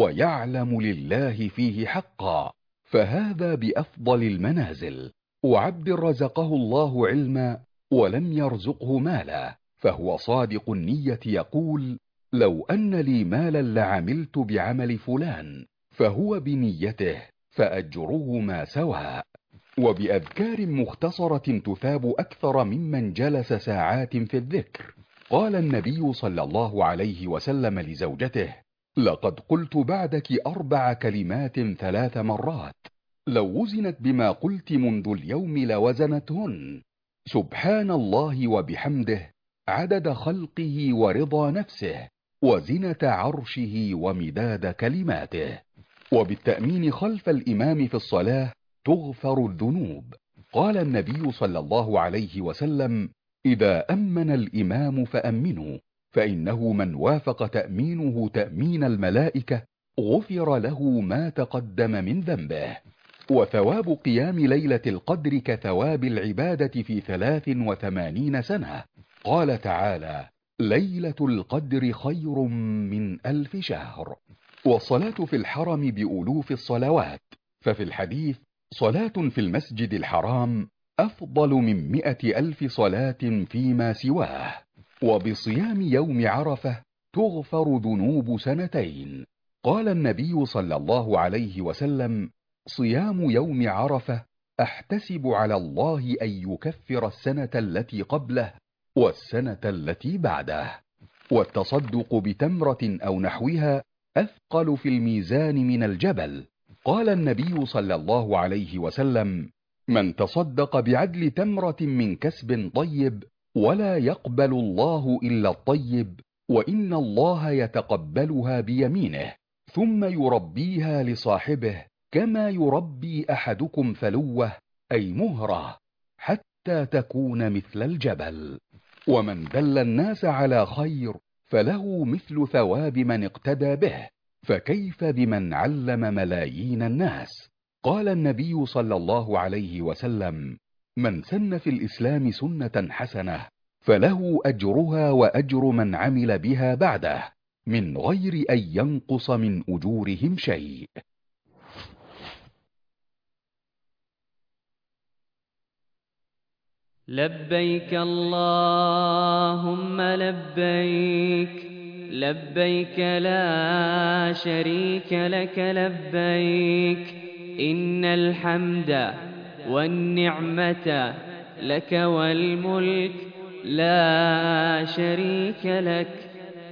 ويعلم لله فيه حقا، فهذا بأفضل المنازل. وعبد رزقه الله علما ولم يرزقه مالا فهو صادق النية يقول: لو أن لي مالا لعملت بعمل فلان، فهو بنيته فأجرهما سواء. وبأذكار مختصرة تثاب أكثر ممن جلس ساعات في الذكر. قال النبي صلى الله عليه وسلم لزوجته: لقد قلت بعدك أربع كلمات ثلاث مرات، لو وزنت بما قلت منذ اليوم لوزنتهن: سبحان الله وبحمده عدد خلقه ورضا نفسه وزنة عرشه ومداد كلماته. وبالتأمين خلف الإمام في الصلاة تغفر الذنوب. قال النبي صلى الله عليه وسلم: إذا أمن الإمام فأمنوا، فإنه من وافق تأمينه تأمين الملائكة غفر له ما تقدم من ذنبه. وثواب قيام ليلة القدر كثواب العبادة في ثلاث وثمانين سنة. قال تعالى: ليلة القدر خير من ألف شهر. والصلاة في الحرم بألوف الصلوات، ففي الحديث: صلاة في المسجد الحرام أفضل من مئة ألف صلاة فيما سواه. وبصيام يوم عرفة تغفر ذنوب سنتين. قال النبي صلى الله عليه وسلم: صيام يوم عرفة أحتسب على الله أن يكفر السنة التي قبله والسنة التي بعده. والتصدق بتمرة أو نحوها أثقل في الميزان من الجبل. قال النبي صلى الله عليه وسلم: من تصدق بعدل تمرة من كسب طيب ولا يقبل الله إلا الطيب، وإن الله يتقبلها بيمينه، ثم يربيها لصاحبه كما يربي أحدكم فلوه أي مهره حتى تكون مثل الجبل. ومن دل الناس على خير فله مثل ثواب من اقتدى به، فكيف بمن علم ملايين الناس؟ قال النبي صلى الله عليه وسلم: من سن في الإسلام سنة حسنة فله أجرها وأجر من عمل بها بعده من غير أن ينقص من أجورهم شيء. لبيك اللهم لبيك، لبيك لا شريك لك لبيك، إن الحمد والنعمة لك والملك لا شريك لك.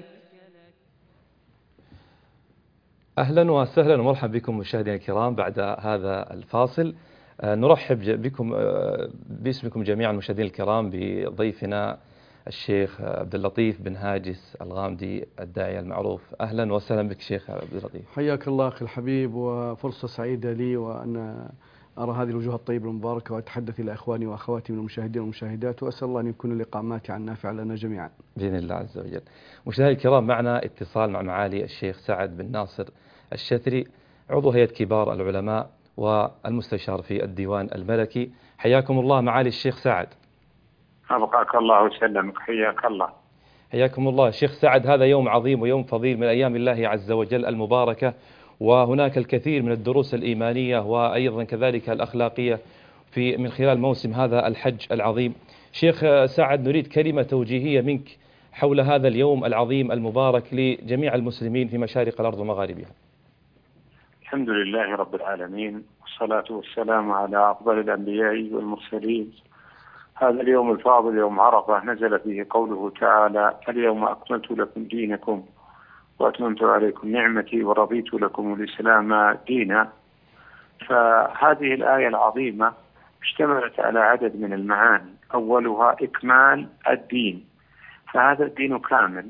أهلا وسهلا ومرحبا بكم مشاهدينا الكرام. بعد هذا الفاصل نرحب بكم باسمكم جميعا مشاهدينا الكرام بضيفنا الشيخ عبد اللطيف بن هاجس الغامدي الداعية المعروف. أهلا وسهلا بك شيخ عبد اللطيف. حياك الله أخي الحبيب، وفرصة سعيدة لي وأن أرى هذه الوجوه الطيبة المباركة وأتحدث إلى إخواني وأخواتي من المشاهدين والمشاهدات، وأسأل الله أن يكون اللقاء ماتعا نافعا لنا جميعا بإذن الله عز وجل. مشاهدينا الكرام، معنا اتصال مع معالي الشيخ سعد بن ناصر الشثري، عضو هيئة كبار العلماء والمستشار في الديوان الملكي. حياكم الله معالي الشيخ سعد. أبقاك الله وسلمك. حياك الله. حياكم الله شيخ سعد. هذا يوم عظيم ويوم فضيل من أيام الله عز وجل المباركة، وهناك الكثير من الدروس الإيمانية وأيضا كذلك الأخلاقية في من خلال موسم هذا الحج العظيم. شيخ سعد، نريد كلمة توجيهية منك حول هذا اليوم العظيم المبارك لجميع المسلمين في مشارق الأرض ومغاربها. الحمد لله رب العالمين، والصلاة والسلام على أفضل الأنبياء والمرسلين. هذا اليوم الفاضل يوم عرفة نزل فيه قوله تعالى: اليوم أكملت لكم دينكم وأتممت عليكم نعمتي ورضيت لكم الإسلام دينا. فهذه الآية العظيمة اشتملت على عدد من المعاني، أولها إكمال الدين، فهذا الدين كامل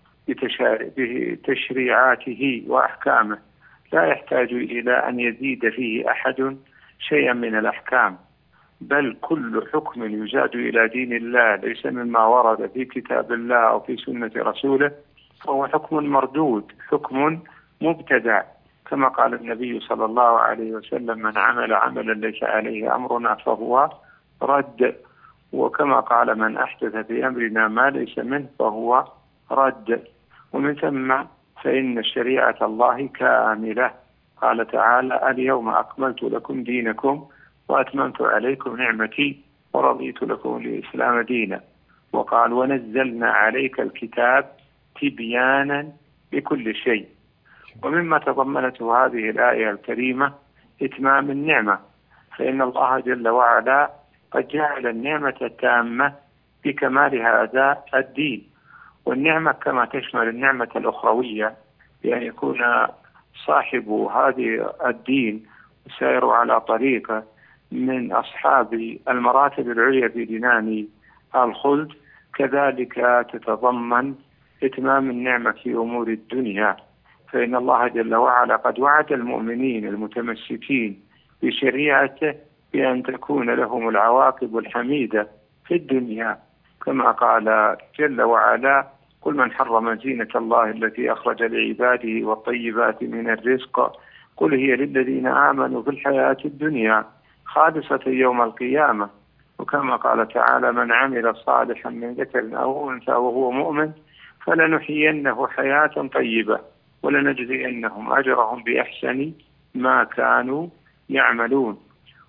بتشريعاته وأحكامه، لا يحتاج إلى أن يزيد فيه أحد شيئا من الأحكام، بل كل حكم يزاد إلى دين الله ليس مما ورد في كتاب الله أو في سنة رسوله فهو حكم مردود، حكم مبتدع، كما قال النبي صلى الله عليه وسلم: من عمل عملا ليس عليه أمرنا فهو رد، وكما قال: من أحدث في أمرنا ما ليس منه فهو رد. ومن ثم فإن شريعة الله كاملة، قال تعالى: اليوم أكملت لكم دينكم وأتممت عليكم نعمتي ورضيت لكم الإسلام دينا. وقال: ونزلنا عليك الكتاب تبيانا لكل شيء. ومما تضمنته هذه الآية الكريمة إتمام النعمة، فإن الله جل وعلا قد جعل النعمة التامة بكمال هذا الدين. والنعمة كما تشمل النعمة الأخروية بأن يكون صاحب هذه الدين سائر على طريقه من أصحاب المراتب العليا في جنان الخلد، كذلك تتضمن إتمام النعمة في أمور الدنيا، فإن الله جل وعلا قد وعد المؤمنين المتمسكين بشريعته بأن تكون لهم العواقب الحميدة في الدنيا، كما قال جل وعلا: قل من حرم زينة الله التي أخرج لعباده والطيبات من الرزق قل هي للذين آمنوا في الحياة الدنيا خالصة يوم القيامة. وكما قال تعالى: من عمل صالحا من ذكر أو أنثى وهو مؤمن فلنحيينه حياة طيبة ولنجزينهم أجرهم بأحسن ما كانوا يعملون.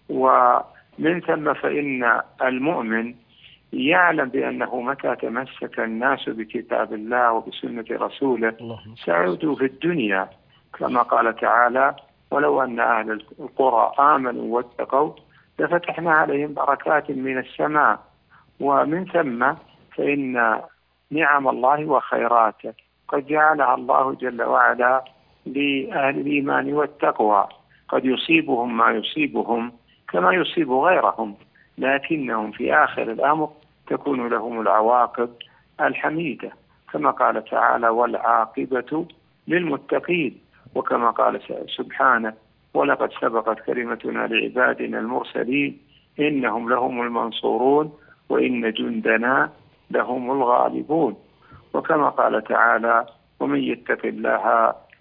ومن ثم فإن المؤمن يعلم بأنه متى تمسك الناس بكتاب الله وبسنة رسوله سعودوا في الدنيا، كما قال تعالى: ولو أن أهل القرى آمنوا واتقوا لفتحنا عليهم بركات من السماء. ومن ثم فإن نعم الله وخيراته قد جعلها الله جل وعلا لأهل الإيمان والتقوى، قد يصيبهم ما يصيبهم كما يصيب غيرهم، لكنهم في آخر الأمر تكون لهم العواقب الحميدة، كما قال تعالى: والعاقبة للمتقين. وكما قال سبحانه: ولقد سبقت كلمتنا لعبادنا المرسلين إنهم لهم المنصورون وإن جندنا لهم الغالبون. وكما قال تعالى: ومن يتق الله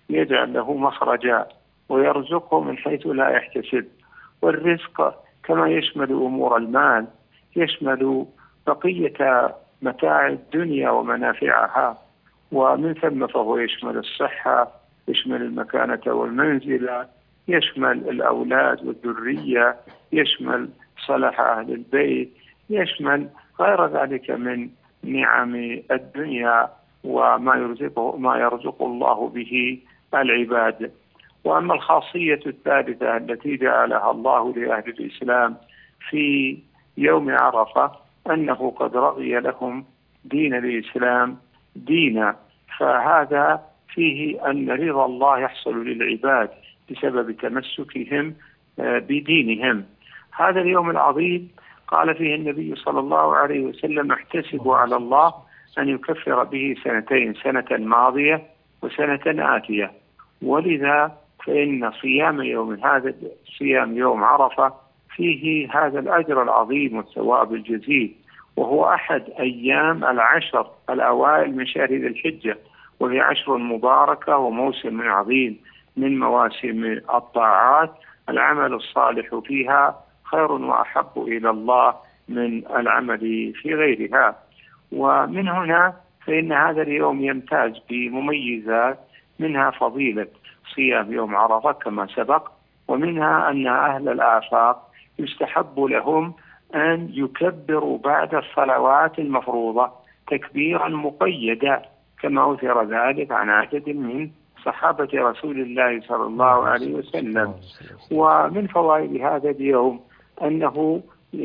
يجعل له مخرجا ويرزقه من حيث لا يحتسب. والرزق كما يشمل أمور المال يشمل بقية متاع الدنيا ومنافعها، ومن ثم فهو يشمل الصحة، يشمل المكانة والمنزلة، يشمل الأولاد والذرية، يشمل صلاح أهل البيت، يشمل غير ذلك من نعم الدنيا وما يرزقه ما يرزق الله به العباد. وأما الخاصية الثالثة التي جعلها الله لأهل الإسلام في يوم عرفة أنه قد رضي لهم دين الإسلام دينا، فهذا فيه أن رضا الله يحصل للعباد بسبب تمسكهم بدينهم. هذا اليوم العظيم قال فيه النبي صلى الله عليه وسلم: احتسب على الله أن يكفر به سنتين، سنة ماضية وسنة آتية. ولذا فإن صيام يوم هذا صيام يوم عرفة فيه هذا الأجر العظيم والثواب الجزيل، وهو أحد أيام العشر الأوائل من شهر ذي الحجة، وهي عشر مباركة وموسم عظيم من مواسم الطاعات، العمل الصالح فيها خير وأحب إلى الله من العمل في غيرها. ومن هنا فإن هذا اليوم يمتاز بمميزات، منها فضيلة صيام يوم عرفة كما سبق، ومنها أن أهل الآفاق يستحب لهم أن يكبروا بعد الصلوات المفروضة تكبيرا مقيدا كما أثر ذلك عن عدد من صحابة رسول الله صلى الله عليه وسلم. ومن فوائد هذا اليوم أنه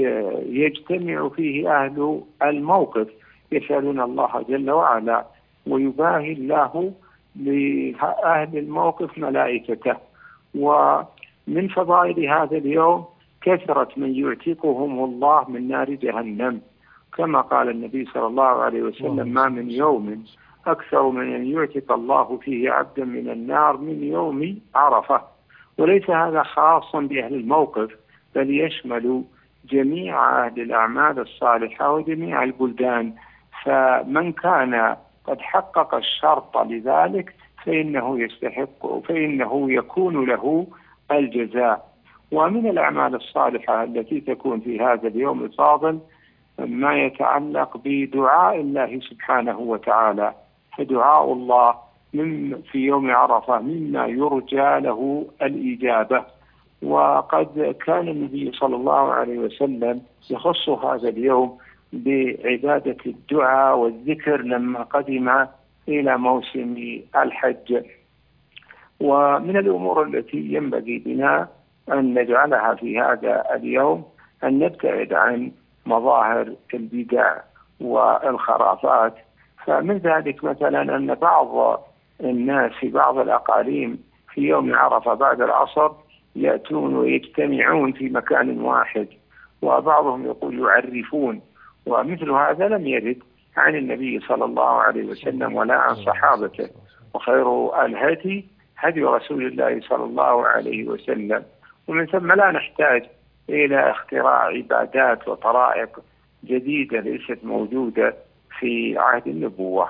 يجتمع فيه أهل الموقف يسألون الله جل وعلا، ويباهي الله لأهل الموقف ملائكته. ومن فضائل هذا اليوم كثرة من يعتقهم الله من نار جهنم، كما قال النبي صلى الله عليه وسلم: ما من يوم أكثر من أن يعتق الله فيه عبدا من النار من يوم عرفة. وليس هذا خاصا بأهل الموقف، بل يشمل جميع أهل الأعمال الصالحة وجميع البلدان، فمن كان قد حقق الشرط لذلك فإنه يستحق فإنه يكون له الجزاء. ومن الأعمال الصالحة التي تكون في هذا اليوم الفاضل ما يتعلق بدعاء الله سبحانه وتعالى، فدعاء الله من في يوم عرفة مما يرجى له الإجابة. وقد كان النبي صلى الله عليه وسلم يخص هذا اليوم بعبادة الدعاء والذكر لما قدم إلى موسم الحج. ومن الأمور التي ينبغي بنا أن نجعلها في هذا اليوم أن نبتعد عن مظاهر البدع والخرافات. فمن ذلك مثلا أن بعض الناس في بعض الأقاليم في يوم عرفة بعد العصر يأتون ويجتمعون في مكان واحد، وبعضهم يقول يعرفون، ومثل هذا لم يرد عن النبي صلى الله عليه وسلم ولا عن صحابته. وخير الهدي هدي رسول الله صلى الله عليه وسلم. ومن ثم لا نحتاج إلى اختراع عبادات وطرائق جديدة ليست موجودة في عهد النبوة.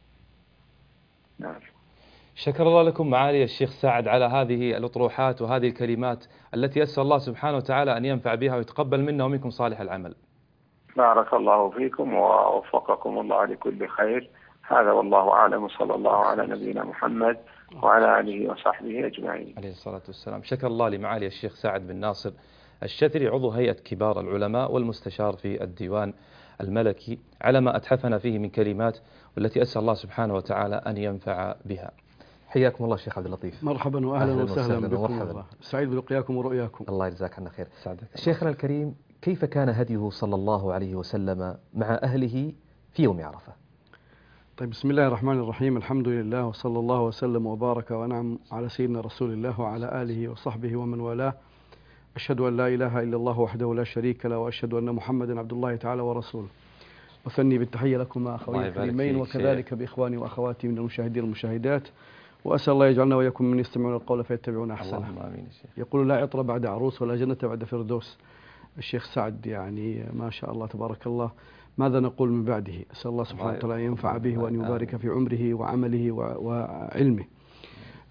نعم. شكر الله لكم معالي الشيخ سعد على هذه الأطروحات وهذه الكلمات التي أسأل الله سبحانه وتعالى أن ينفع بها ويتقبل منا ومنكم صالح العمل. بارك الله فيكم ووفقكم الله لكل خير. هذا والله أعلم، وصلى الله على نبينا محمد وعلى آله وصحبه أجمعين. عليه الصلاة والسلام. شكر الله لمعالي الشيخ سعد بن ناصر الشتري عضو هيئة كبار العلماء والمستشار في الديوان الملكي على ما أتحفنا فيه من كلمات والتي أسأل الله سبحانه وتعالى أن ينفع بها. حياكم الله شيخ عبد اللطيف. مرحبا وأهلا أهلاً وسهلا وسهلاً بكم. ومرحباً. الله سعيد بلقياكم ورؤياكم. الله يجزاك عنا خير. سعدك. شيخنا الكريم، كيف كان هديه صلى الله عليه وسلم مع أهله في يوم عرفة؟ طيب، بسم الله الرحمن الرحيم. الحمد لله وصلى الله وسلم وبارك ونعم على سيدنا رسول الله وعلى آله وصحبه ومن والاه. أشهد أن لا إله إلا الله وحده لا شريك له، وأشهد أن محمدا عبد الله تعالى ورسوله. وثني بالتحية لكما أخوي الكريمين، وكذلك بإخواني وأخواتي من المشاهدين والمشاهدات، وأسأل الله يجعلنا وإياكم من يستمعون القول فيتبعون أحسنه. اللهم آمين. يقول لا عطر بعد عروس ولا جنة بعد فردوس. الشيخ سعد يعني ما شاء الله تبارك الله، ماذا نقول من بعده؟ أسأل الله سبحانه وتعالى أن ينفع به وأن يبارك في عمره وعمله وعلمه.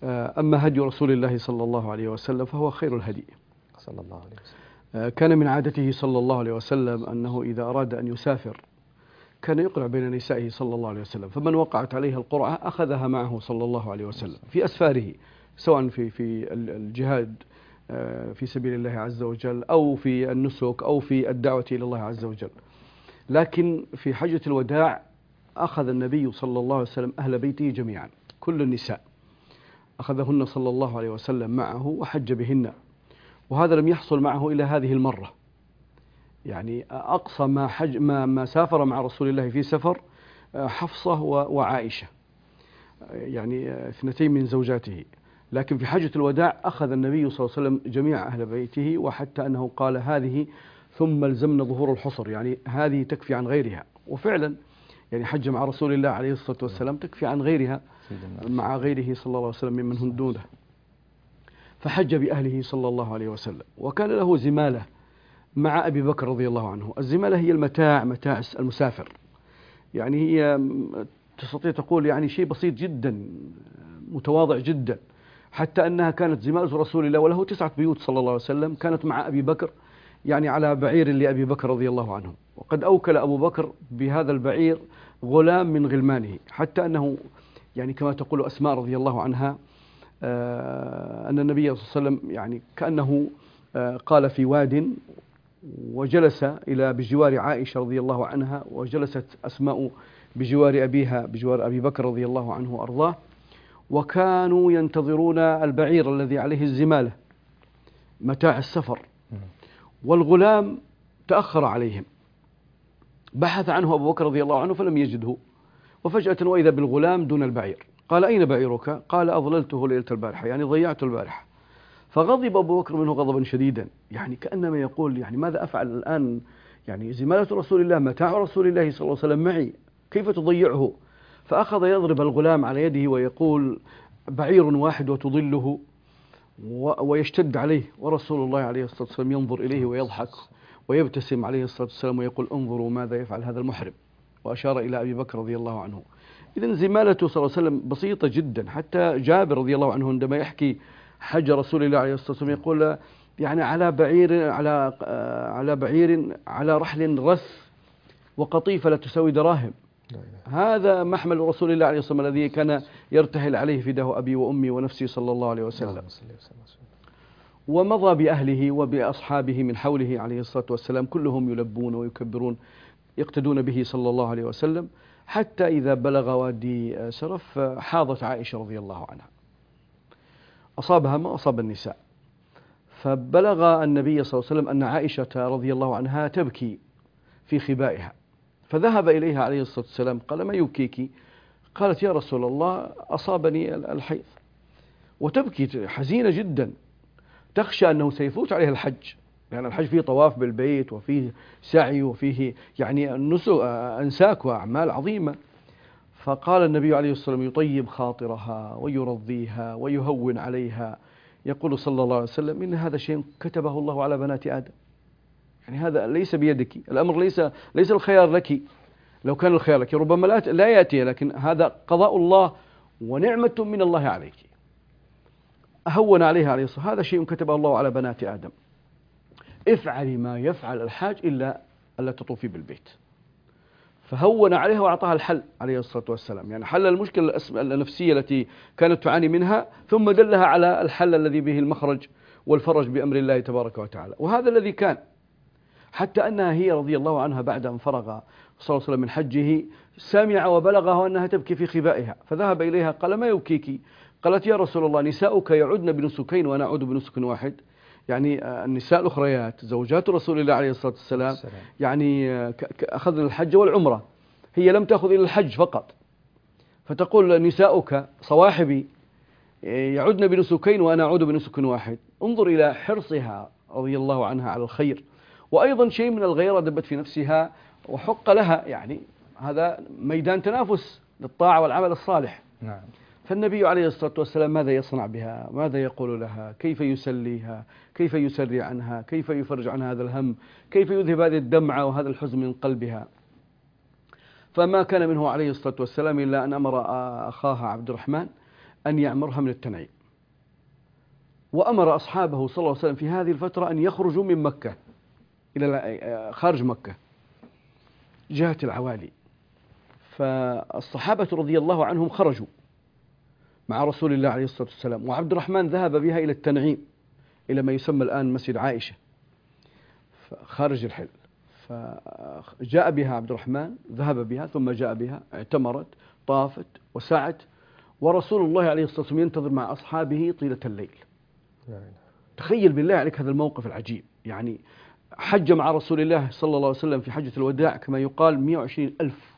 أما هدي رسول الله صلى الله عليه وسلم فهو خير الهدي صلى الله عليه وسلم. كان من عادته صلى الله عليه وسلم أنه إذا أراد أن يسافر كان يقرع بين نسائه صلى الله عليه وسلم، فمن وقعت عليها القرعة أخذها معه صلى الله عليه وسلم في أسفاره، سواء في في الجهاد في سبيل الله عز وجل أو في النسك أو في الدعوة إلى الله عز وجل. لكن في حجة الوداع أخذ النبي صلى الله عليه وسلم أهل بيته جميعا، كل النساء أخذهن صلى الله عليه وسلم معه وحج بهن، وهذا لم يحصل معه إلى هذه المرة. يعني أقصى ما, حج ما, ما سافر مع رسول الله في سفر حفصة وعائشة، يعني اثنتين من زوجاته. لكن في حجة الوداع أخذ النبي صلى الله عليه وسلم جميع أهل بيته، وحتى أنه قال هذه ثم الزمنا ظهور الحصر، يعني هذه تكفي عن غيرها. وفعلا يعني حج مع رسول الله عليه الصلاة والسلام تكفي عن غيرها مع غيره صلى الله عليه وسلم ممن هم دونه. فحج بأهله صلى الله عليه وسلم، وكان له زمالة مع أبي بكر رضي الله عنه. الزمالة هي المتاع، متاع المسافر، يعني هي تستطيع تقول يعني شيء بسيط جدا متواضع جدا، حتى أنها كانت زمالة رسول الله وله تسعة بيوت صلى الله عليه وسلم، كانت مع أبي بكر يعني على بعير لأبي بكر رضي الله عنه، وقد أوكل أبو بكر بهذا البعير غلام من غلمانه، حتى أنه يعني كما تقول أسماء رضي الله عنها أن النبي صلى الله عليه وسلم يعني كأنه قال في واد وجلس إلى بجوار عائشة رضي الله عنها، وجلست أسماء بجوار أبيها بجوار أبي بكر رضي الله عنه وأرضاه، وكانوا ينتظرون البعير الذي عليه الزمالة متاع السفر، والغلام تأخر عليهم، بحث عنه أبو بكر رضي الله عنه فلم يجده، وفجأة وإذا بالغلام دون البعير. قال أين بعيرك؟ قال أضللته ليلة البارحة، يعني ضيعت البارحة. فغضب أبو بكر منه غضبا شديدا، يعني كأنما يقول يعني ماذا أفعل الآن، يعني زمالة رسول الله متاع رسول الله صلى الله عليه وسلم معي، كيف تضيعه؟ فأخذ يضرب الغلام على يده ويقول بعير واحد وتضله، ويشتد عليه، ورسول الله عليه الصلاة والسلام ينظر إليه ويضحك ويبتسم عليه الصلاة والسلام ويقول انظروا ماذا يفعل هذا المحرم، وأشار إلى أبي بكر رضي الله عنه. إذن زمالته صلى الله عليه وسلم بسيطة جدا، حتى جابر رضي الله عنه عندما يحكي حج رسول الله عليه الصلاة والسلام يقول يعني على بعير على على بعير على رحل رث وقطيفة لا تساوي دراهم. هذا محمل رسول الله عليه الصلاة والسلام الذي كان يرتحل عليه فداه أبي وأمي ونفسي صلى الله عليه وسلم. ومضى بأهله وبأصحابه من حوله عليه الصلاة والسلام، كلهم يلبون ويكبرون يقتدون به صلى الله عليه وسلم، حتى إذا بلغ وادي سرف حاضت عائشة رضي الله عنها، أصابها ما أصاب النساء، فبلغ النبي صلى الله عليه وسلم أن عائشة رضي الله عنها تبكي في خبائها، فذهب إليها عليه الصلاة والسلام قال ما يبكيك؟ قالت يا رسول الله أصابني الحيض، وتبكي حزينة جدا، تخشى أنه سيفوت عليها الحج، لأن يعني الحج فيه طواف بالبيت وفيه سعي وفيه يعني أنساك وأعمال عظيمة. فقال النبي عليه الصلاة والسلام يطيب خاطرها ويرضيها ويهون عليها، يقول صلى الله عليه وسلم إن هذا شيء كتبه الله على بنات آدم، يعني هذا ليس بيدك، الأمر ليس ليس الخيار لك، لو كان الخيار لك ربما لا لا يأتي، لكن هذا قضاء الله ونعمة من الله عليك. أهون عليها عليه الصلاة، هذا شيء كتبه الله على بنات آدم، افعلي ما يفعل الحاج إلا ألا تطوفي بالبيت. فهون عليها وأعطاها الحل عليه الصلاة والسلام، يعني حل المشكلة النفسية التي كانت تعاني منها، ثم دلها على الحل الذي به المخرج والفرج بأمر الله تبارك وتعالى. وهذا الذي كان، حتى أنها هي رضي الله عنها بعد أن فرغ صلى الله عليه وسلم من حجه سمع وبلغه أنها تبكي في خبائها، فذهب إليها قال ما يبكيك؟ قالت يا رسول الله نساؤك يعدن بنسكين وأنا أعود بنسك واحد، يعني النساء الأخريات زوجات رسول الله عليه الصلاة والسلام يعني أخذن الحج والعمرة، هي لم تأخذ إلى الحج فقط، فتقول نساؤك صواحبي يعدن بنسكين وأنا أعود بنسك واحد. انظر إلى حرصها رضي الله عنها على الخير، وأيضا شيء من الغيرة دبت في نفسها وحق لها، يعني هذا ميدان تنافس للطاعة والعمل الصالح. نعم. فالنبي عليه الصلاة والسلام ماذا يصنع بها؟ ماذا يقول لها؟ كيف يسليها؟ كيف يسري عنها؟ كيف يفرج عنها هذا الهم؟ كيف يذهب هذه الدمعة وهذا الحزن من قلبها؟ فما كان منه عليه الصلاة والسلام إلا أن أمر أخاها عبد الرحمن أن يعمرها من التنعيم، وأمر أصحابه صلى الله عليه وسلم في هذه الفترة أن يخرجوا من مكة إلى خارج مكة جهة العوالي. فالصحابة رضي الله عنهم خرجوا مع رسول الله عليه الصلاة والسلام، وعبد الرحمن ذهب بها إلى التنعيم، إلى ما يسمى الآن مسجد عائشة خارج الحل. فجاء بها عبد الرحمن، ذهب بها ثم جاء بها، اعتمرت، طافت وسعت، ورسول الله عليه الصلاة والسلام ينتظر مع أصحابه طيلة الليل. تخيل بالله عليك هذا الموقف العجيب، يعني حج مع رسول الله صلى الله عليه وسلم في حجة الوداع كما يقال مئة وعشرين ألف،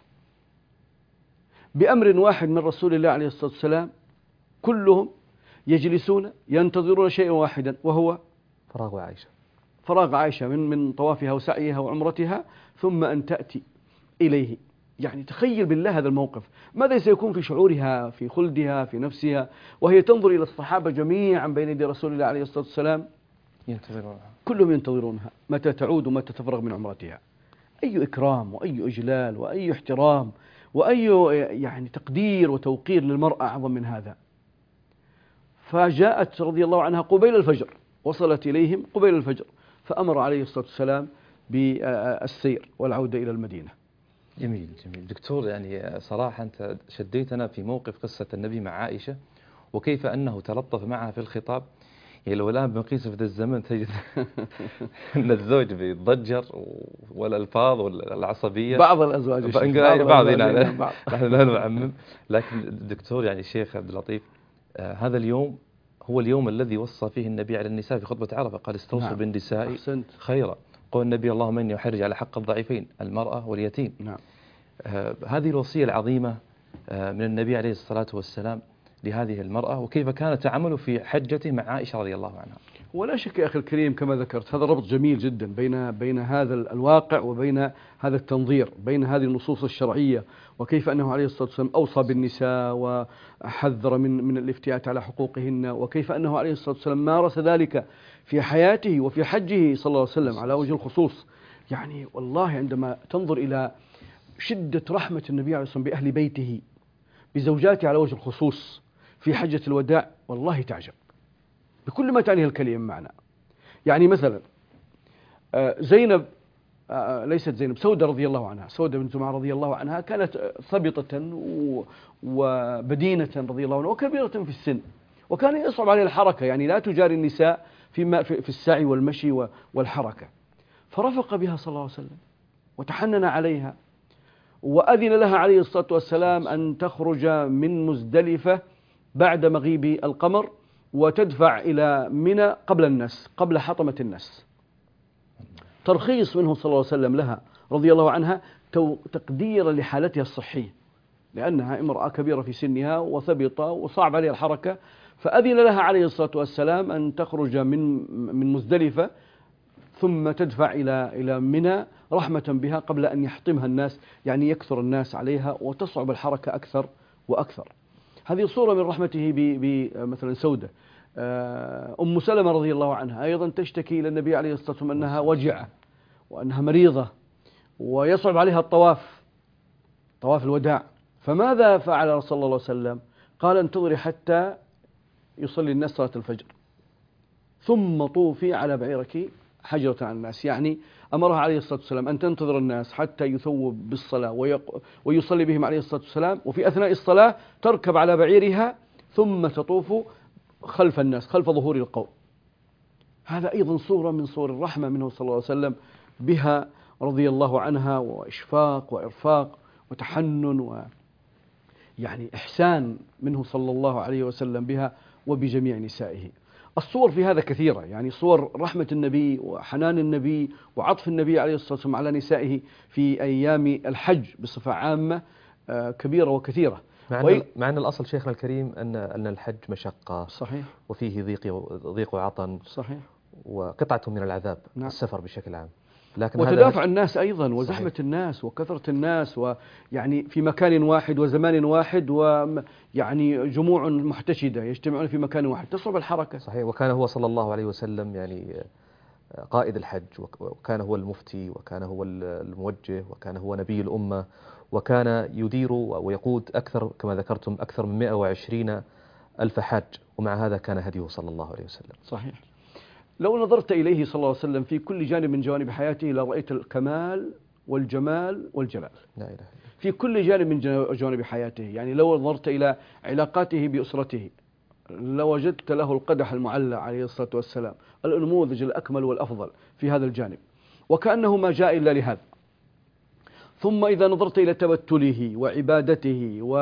بأمر واحد من رسول الله عليه الصلاة والسلام، كلهم يجلسون ينتظرون شيئا واحدا، وهو فراغ عائشة، فراغ عائشة من من طوافها وسعيها وعمرتها، ثم أن تأتي إليه. يعني تخيل بالله هذا الموقف، ماذا سيكون في شعورها، في خلدها، في نفسها، وهي تنظر إلى الصحابة جميعا بين يدي رسول الله عليه الصلاة والسلام ينتظرونها، كلهم ينتظرونها متى تعود ومتى تفرغ من عمرتها. أي إكرام وأي إجلال وأي احترام وأي يعني تقدير وتوقير للمرأة أعظم من هذا. فجاءت رضي الله عنها قبيل الفجر، وصلت إليهم قبيل الفجر، فأمر عليه الصلاة والسلام بالسير والعودة إلى المدينة. جميل جميل دكتور، يعني صراحة أنت شديتنا في موقف قصة النبي مع عائشة، وكيف أنه تلطف معها في الخطاب. يعني لو الآن بنقيس في ذا الزمن تجد أن الزوج بيتضجر، والألفاظ والعصبية بعض الأزواج بعض, بعض نحن لا نعمم. لكن الدكتور يعني الشيخ عبد اللطيف، آه هذا اليوم هو اليوم الذي وصى فيه النبي على النساء في خطبة عرفة، قال استوصوا نعم. بالنساء أحسنت. خيرا. قول النبي اللهم إني أحرج على حق الضعيفين المرأة واليتيم. نعم. آه هذه الوصية العظيمة آه من النبي عليه الصلاة والسلام لهذه المرأة، وكيف كان تعامله في حجته مع عائشة رضي الله عنها. ولا شك يا أخي الكريم كما ذكرت، هذا ربط جميل جدا بين بين هذا الواقع وبين هذا التنظير، بين هذه النصوص الشرعية، وكيف أنه عليه الصلاة والسلام أوصى بالنساء وحذر من من الافتئات على حقوقهن، وكيف أنه عليه الصلاة والسلام مارس ذلك في حياته وفي حجه صلى الله عليه وسلم على وجه الخصوص. يعني والله عندما تنظر إلى شدة رحمة النبي عليه الصلاة والسلام بأهل بيته بزوجاته على وجه الخصوص في حجة الوداع، والله تعجب بكل ما تعنيه الكلمة معنا. يعني مثلا زينب، ليست زينب، سودة رضي الله عنها، سودة بنت زمعة رضي الله عنها، كانت ثبطة وبدينة رضي الله عنها وكبيرة في السن، وكان يصعب عليها الحركة، يعني لا تجاري النساء في في السعي والمشي والحركة. فرفق بها صلى الله عليه وسلم وتحنن عليها، وأذن لها عليه الصلاة والسلام أن تخرج من مزدلفة بعد مغيب القمر وتدفع إلى منى قبل الناس، قبل حطمة الناس. ترخيص منه صلى الله عليه وسلم لها رضي الله عنها، تقديرا لحالتها الصحية، لأنها امرأة كبيرة في سنها وثبطة وصعب عليها الحركة، فأذن لها عليه الصلاة والسلام أن تخرج من من مزدلفة ثم تدفع إلى إلى منى رحمة بها قبل أن يحطمها الناس، يعني يكثر الناس عليها وتصعب الحركة أكثر وأكثر. هذه صورة من رحمته بمثلا سودة. أم سلمة رضي الله عنها أيضا تشتكي إلى النبي عليه الصلاة والسلام أنها وجعة وأنها مريضة ويصعب عليها الطواف، طواف الوداع. فماذا فعل رسول الله صلى الله عليه وسلم؟ قال انتظري حتى يصلي الناس صلاة الفجر ثم طوفي على بعيرك حجرة عن الناس. يعني أمرها عليه الصلاة والسلام أن تنتظر الناس حتى يثوب بالصلاة ويصلي بهم عليه الصلاة والسلام، وفي أثناء الصلاة تركب على بعيرها ثم تطوف خلف الناس، خلف ظهور القوم. هذا أيضا صورة من صور الرحمة منه صلى الله عليه وسلم بها رضي الله عنها، وإشفاق وإرفاق وتحنن ويعني إحسان منه صلى الله عليه وسلم بها وبجميع نسائه. الصور في هذا كثيرة، يعني صور رحمة النبي وحنان النبي وعطف النبي عليه الصلاة والسلام على نسائه في أيام الحج بصفة عامة كبيرة وكثيرة. مع أن, مع أن الأصل شيخنا الكريم أن أن الحج مشقة، صحيح، وفيه ضيق ضيق وعطن، صحيح، وقطعة من العذاب، نعم. السفر بشكل عام، لكن وتدافع الناس أيضا وزحمة صحيح. الناس وكثرة الناس، ويعني في مكان واحد وزمان واحد، ويعني جموع محتشدة يجتمعون في مكان واحد، تصعب الحركة. صحيح. وكان هو صلى الله عليه وسلم يعني قائد الحج، وكان هو المفتي، وكان هو الموجه، وكان هو نبي الأمة، وكان يدير ويقود أكثر كما ذكرتم أكثر من مئة وعشرين ألف حاج، ومع هذا كان هديه صلى الله عليه وسلم. صحيح. لو نظرت إليه صلى الله عليه وسلم في كل جانب من جوانب حياته لرأيت الكمال والجمال والجلال. لا إله إلا في كل جانب من جوانب حياته. يعني لو نظرت إلى علاقاته بأسرته لوجدت له القدح المعلى عليه الصلاة والسلام، النموذج الأكمل والأفضل في هذا الجانب، وكأنه ما جاء إلا لهذا. ثم إذا نظرت إلى تبتله وعبادته و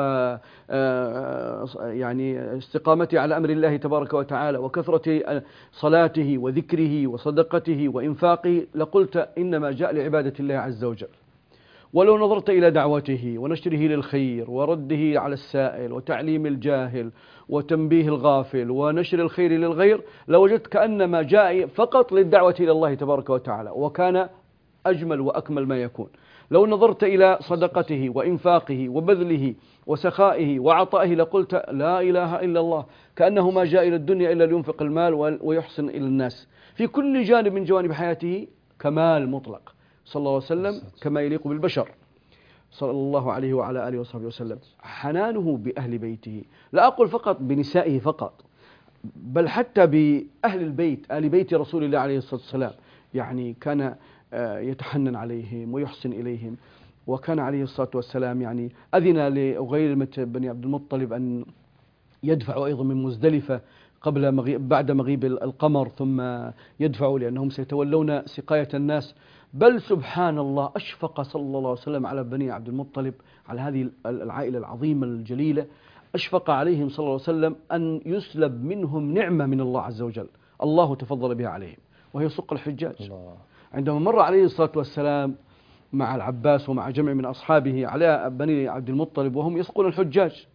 يعني استقامته على أمر الله تبارك وتعالى وكثرة صلاته وذكره وصدقته وإنفاقه لقلت إنما جاء لعبادة الله عز وجل. ولو نظرت إلى دعوته ونشره للخير ورده على السائل وتعليم الجاهل وتنبيه الغافل ونشر الخير للغير لوجدت كأنما جاء فقط للدعوة إلى الله تبارك وتعالى، وكان أجمل وأكمل ما يكون. لو نظرت إلى صدقته وإنفاقه وبذله وسخائه وعطائه لقلت لا إله إلا الله، كأنه ما جاء إلى الدنيا إلا لينفق المال ويحسن إلى الناس. في كل جانب من جوانب حياته كمال مطلق صلى الله عليه وسلم كما يليق بالبشر صلى الله عليه وعلى آله وصحبه وسلم. حنانه بأهل بيته، لا أقول فقط بنسائه فقط، بل حتى بأهل البيت، آل بيت رسول الله عليه الصلاة والسلام. يعني كان يتحنن عليهم ويحسن إليهم. وكان عليه الصلاة والسلام يعني أذن لأغيرمة بني عبد المطلب أن يدفعوا أيضا من مزدلفة قبل مغيب بعد مغيب القمر، ثم يدفعوا لأنهم سيتولون سقاية الناس. بل سبحان الله أشفق صلى الله عليه وسلم على بني عبد المطلب، على هذه العائلة العظيمة الجليلة، أشفق عليهم صلى الله عليه وسلم أن يسلب منهم نعمة من الله عز وجل الله تفضل بها عليهم، وهي سق الحجاج. الله. عندما مر عليه الصلاة والسلام مع العباس ومع جمع من أصحابه على بني عبد المطلب وهم يسقون الحجاج،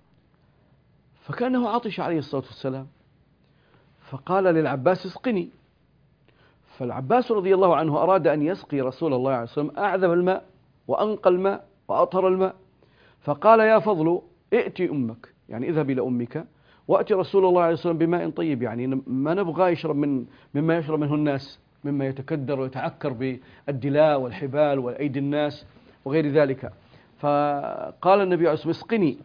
فكانه عطش عليه الصلاة والسلام، فقال للعباس اسقني. فالعباس رضي الله عنه أراد أن يسقي رسول الله عليه وسلم أعذب الماء وأنقى الماء وأطهر الماء، فقال يا فضل ائتي أمك، يعني اذهب إلى أمك وأتي رسول الله عليه وسلم بماء طيب، يعني ما نبغى يشرب من مما يشرب منه الناس، مما يتكدر ويتعكر بالدلاء والحبال وأيدي الناس وغير ذلك. فقال النبي عليه الصلاة والسلام اسقني،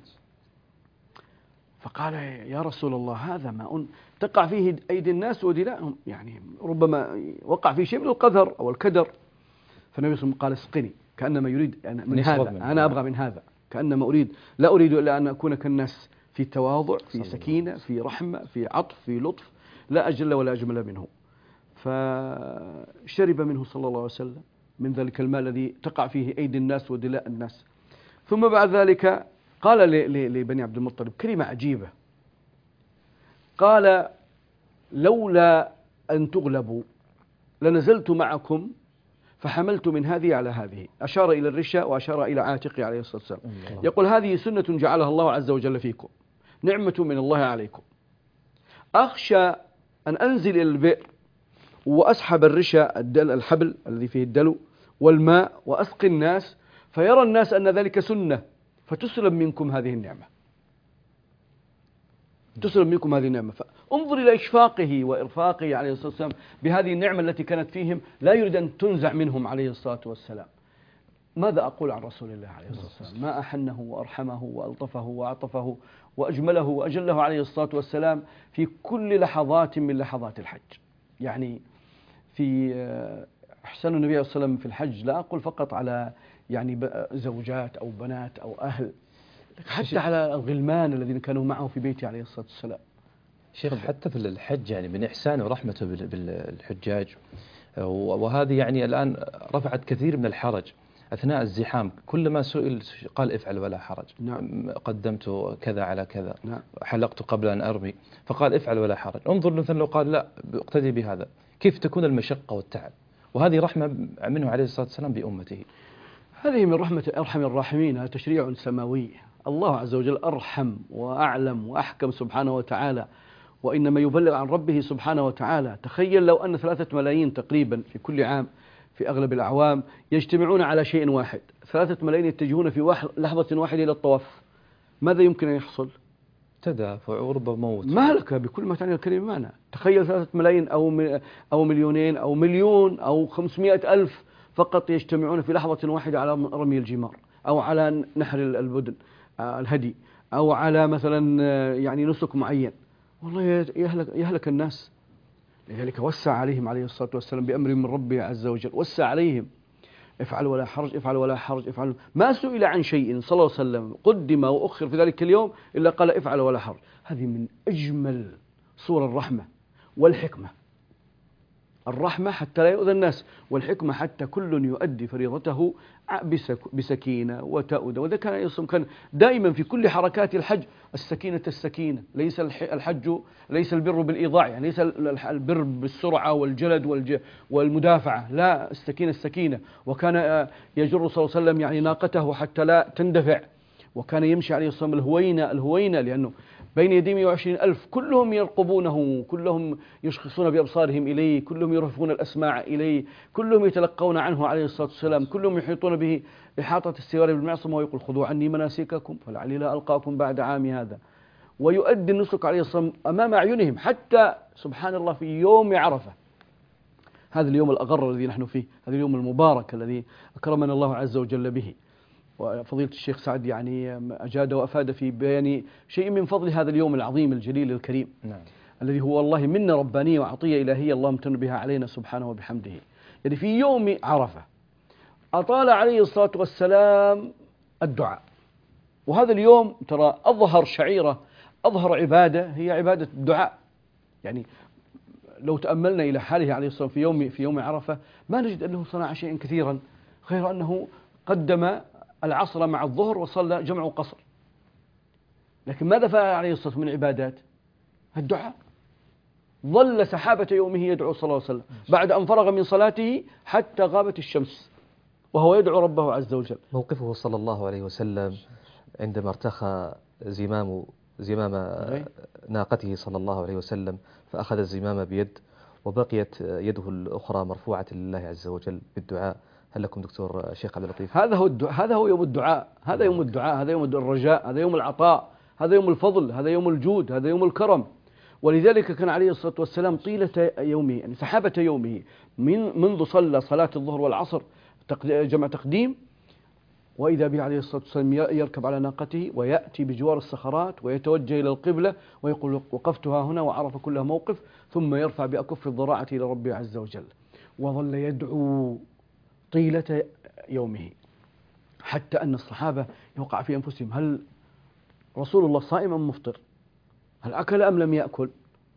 فقال يا رسول الله هذا ماء تقع فيه أيدي الناس ودلاءهم، يعني ربما وقع فيه شيء من القذر أو الكدر. فالنبي صلى الله عليه وسلم قال اسقني، كأنما يريد أنا من هذا، أنا أبغى من هذا، كأنما أريد لا أريد إلا أن أكون كالناس في تواضع، في سكينة، في رحمة، في عطف، في لطف، لا أجل ولا أجمل منه. فشرب منه صلى الله عليه وسلم من ذلك الماء الذي تقع فيه أيدي الناس ودلاء الناس. ثم بعد ذلك قال لبني عبد المطلب كلمة عجيبة، قال لولا أن تغلبوا لنزلت معكم فحملت من هذه على هذه. أشار إلى الرشا وأشار إلى عاتقه عليه الصلاة والسلام. يقول هذه سنة جعلها الله عز وجل فيكم، نعمة من الله عليكم. أخشى أن أنزل إلى البئر وأسحب الرشا الحبل الذي فيه الدلو والماء وأسقي الناس، فيرى الناس أن ذلك سنة فتسلب منكم هذه النعمة، تسلب منكم هذه النعمة. فانظر إلى إشفاقه وإرفاقه عليه الصلاة والسلام بهذه النعمة التي كانت فيهم، لا يريد أن تنزع منهم عليه الصلاة والسلام. ماذا أقول عن رسول الله عليه الصلاة والسلام؟ ما أحنه وأرحمه وألطفه وأعطفه وأجمله وأجله عليه الصلاة والسلام في كل لحظات من لحظات الحج. يعني في إحسان النبي صلى الله عليه وسلم في الحج لا أقول فقط على يعني زوجات أو بنات أو أهل، حتى على الغلمان الذين كانوا معه في بيته عليه الصلاة والسلام. شيخ حتى في الحج يعني من إحسانه ورحمته بالحجاج، وهذه يعني الآن رفعت كثير من الحرج أثناء الزحام. كلما سئل قال افعل ولا حرج. نعم. قدمت كذا على كذا. نعم. حلقت قبل أن أرمي فقال افعل ولا حرج. انظر مثلا لو قال لا اقتدي بهذا، كيف تكون المشقة والتعب. وهذه رحمة منه عليه الصلاة والسلام بأمته. هذه من رحمة أرحم الراحمين، هذا تشريع سماوي. الله عز وجل أرحم وأعلم وأحكم سبحانه وتعالى، وإنما يبلغ عن ربه سبحانه وتعالى. تخيل لو أن ثلاثة ملايين تقريبا في كل عام في أغلب الأعوام يجتمعون على شيء واحد، ثلاثة ملايين يتجهون في لحظة واحدة إلى الطواف، ماذا يمكن أن يحصل؟ تدافع وربما موت. مهلكة بكل ما تعني الكلمة معنا. تخيل ثلاثة ملايين أو أو مليونين أو مليون أو خمسمائة ألف فقط يجتمعون في لحظة واحدة على رمي الجمار أو على نحر البدن الهدي أو على مثلا يعني نسك معين، والله يهلك, يهلك الناس. لذلك وسع عليهم عليه الصلاة والسلام بأمر من ربه عز وجل، وسع عليهم افعل ولا حرج، افعل ولا حرج، افعل. ما سئل عن شيء صلى الله عليه وسلم قدم وأخر في ذلك اليوم إلا قال افعل ولا حرج. هذه من أجمل صور الرحمة والحكمة. الرحمة حتى لا يؤذى الناس، والحكمة حتى كل يؤدي فريضته بسكينة وتأودة. وذا كان يصوم، كان دائما في كل حركات الحج السكينة السكينة. ليس الحج ليس البر بالإيضاع، يعني ليس البر بالسرعة والجلد والمدافعة، لا، السكينة السكينة. وكان يجر صلى الله عليه وسلم يعني ناقته حتى لا تندفع، وكان يمشي عليه الصلاة والسلام الهوينة الهوينة، لأنه بين يديه مئة وعشرين ألف كلهم يرقبونه، كلهم يشخصون بأبصارهم إليه، كلهم يرفعون الأسماع إليه، كلهم يتلقون عنه عليه الصلاة والسلام، كلهم يحيطون به إحاطة السواري بالمعصم، ويقول خذوا عني مناسككم فلعلي لا ألقاكم بعد عامي هذا. ويؤدي النسك عليه الصلاة والسلام أمام أعينهم، حتى سبحان الله في يوم عرفة، هذا اليوم الأغر الذي نحن فيه، هذا اليوم المبارك الذي أكرمنا الله عز وجل به. وفضيلة الشيخ سعد يعني أجاد وأفاد في بيان شيء من فضل هذا اليوم العظيم الجليل الكريم، نعم. الذي هو والله منة ربانية وعطية إلهية الله امتن بها علينا سبحانه وبحمده. يعني في يوم عرفة أطال عليه الصلاة والسلام الدعاء، وهذا اليوم ترى أظهر شعيرة، أظهر عبادة هي عبادة الدعاء. يعني لو تأملنا إلى حاله عليه الصلاة والسلام في يوم في يوم عرفة ما نجد أنه صنع شيئا كثيرا غير أنه قدم العصر مع الظهر وصلى جمع قصر. لكن ماذا فعل عليه الصلاة والسلام من عبادات؟ الدعاء. ظل سحابة يومه يدعو صلى الله عليه وسلم بعد أن فرغ من صلاته حتى غابت الشمس وهو يدعو ربه عز وجل. موقفه صلى الله عليه وسلم عندما ارتخى زمام زمام ناقته صلى الله عليه وسلم، فأخذ الزمام بيد وبقيت يده الأخرى مرفوعة لله عز وجل بالدعاء. هل لكم دكتور شيخ عبد اللطيف؟ هذا هو الدعاء، هذا هو يوم الدعاء، هذا يوم الدعاء، هذا يوم الرجاء، هذا يوم العطاء، هذا يوم الفضل، هذا يوم الجود، هذا يوم الكرم. ولذلك كان عليه الصلاة والسلام طيلة يومه، يعني سحابة يومه، من منذ صلى صلاة الظهر والعصر جمع تقديم، وإذا به عليه الصلاة والسلام يركب على ناقته ويأتي بجوار الصخرات ويتوجه إلى القبلة ويقول وقفتها هنا، وعرف كلها موقف، ثم يرفع بأكف الضراعة إلى ربه عز وجل. وظل يدعو طيلة يومه، حتى أن الصحابة يوقع في أنفسهم هل رسول الله صائم أم مفطر؟ هل أكل أم لم يأكل؟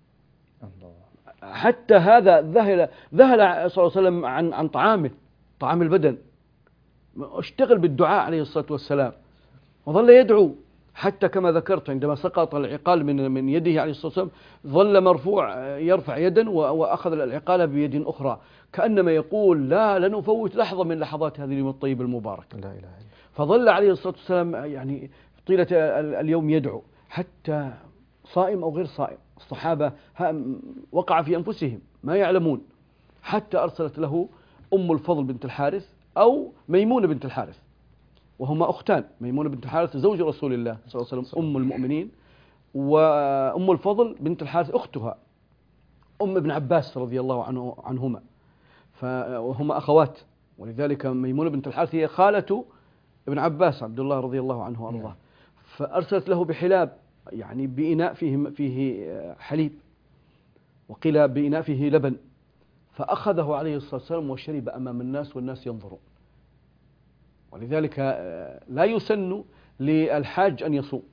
حتى هذا ذهل ذهل صلى الله عليه وسلم عن عن طعامه، طعام البدن، اشتغل بالدعاء عليه الصلاة والسلام. وظل يدعو حتى كما ذكرت عندما سقط العقال من من يده عليه الصلاة والسلام ظل مرفوع يرفع يدا وأخذ العقال بيد أخرى، كأنما يقول لا لن أفوت لحظة من لحظات هذا اليوم الطيب المبارك. لا إله إلا الله. فظل عليه الصلاة والسلام يعني طيلة اليوم يدعو، حتى صائم أو غير صائم الصحابة وقع في أنفسهم ما يعلمون، حتى أرسلت له أم الفضل بنت الحارث أو ميمونة بنت الحارث، وهما أختان، ميمونة بنت الحارث زوج رسول الله صلى الله عليه وسلم أم المؤمنين، وأم الفضل بنت الحارث أختها أم ابن عباس رضي الله عنه عنهما، فهما أخوات. ولذلك ميمونة بنت الحارث هي خالة ابن عباس عبد الله رضي الله عنه وأرضاه. فأرسلت له بحلاب، يعني بإناء فيه فيه حليب، وقيل بإناء فيه لبن، فأخذه عليه الصلاة والسلام وشرب أمام الناس والناس ينظرون. ولذلك لا يسن للحاج أن يصوم،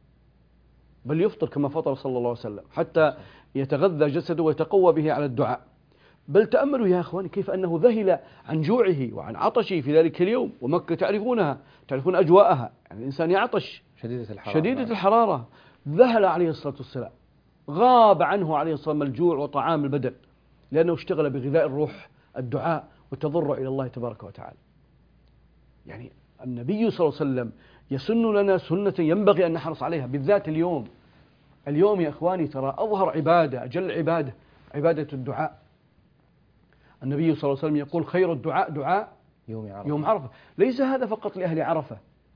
بل يفطر كما فطر صلى الله عليه وسلم حتى يتغذى جسده ويتقوى به على الدعاء. بل تأملوا يا أخواني كيف أنه ذهل عن جوعه وعن عطشه في ذلك اليوم، ومكة تعرفونها، تعرفون أجواءها، يعني الإنسان يعطش شديدة الحرارة, شديدة الحرارة. ذهل عليه الصلاة والسلام، غاب عنه عليه الصلاة والسلام الجوع وطعام البدن، لأنه اشتغل بغذاء الروح الدعاء والتضرع إلى الله تبارك وتعالى. يعني النبي صلى الله عليه وسلم يسن لنا سنة ينبغي أن نحرص عليها، بالذات اليوم. اليوم يا إخواني ترى أظهر عبادة، أجل عبادة، عبادة الدعاء. النبي صلى الله عليه وسلم يقول خير الدعاء دعاء يوم عرفة. يوم عرفة. ليس هذا فقط لأهل عرفة،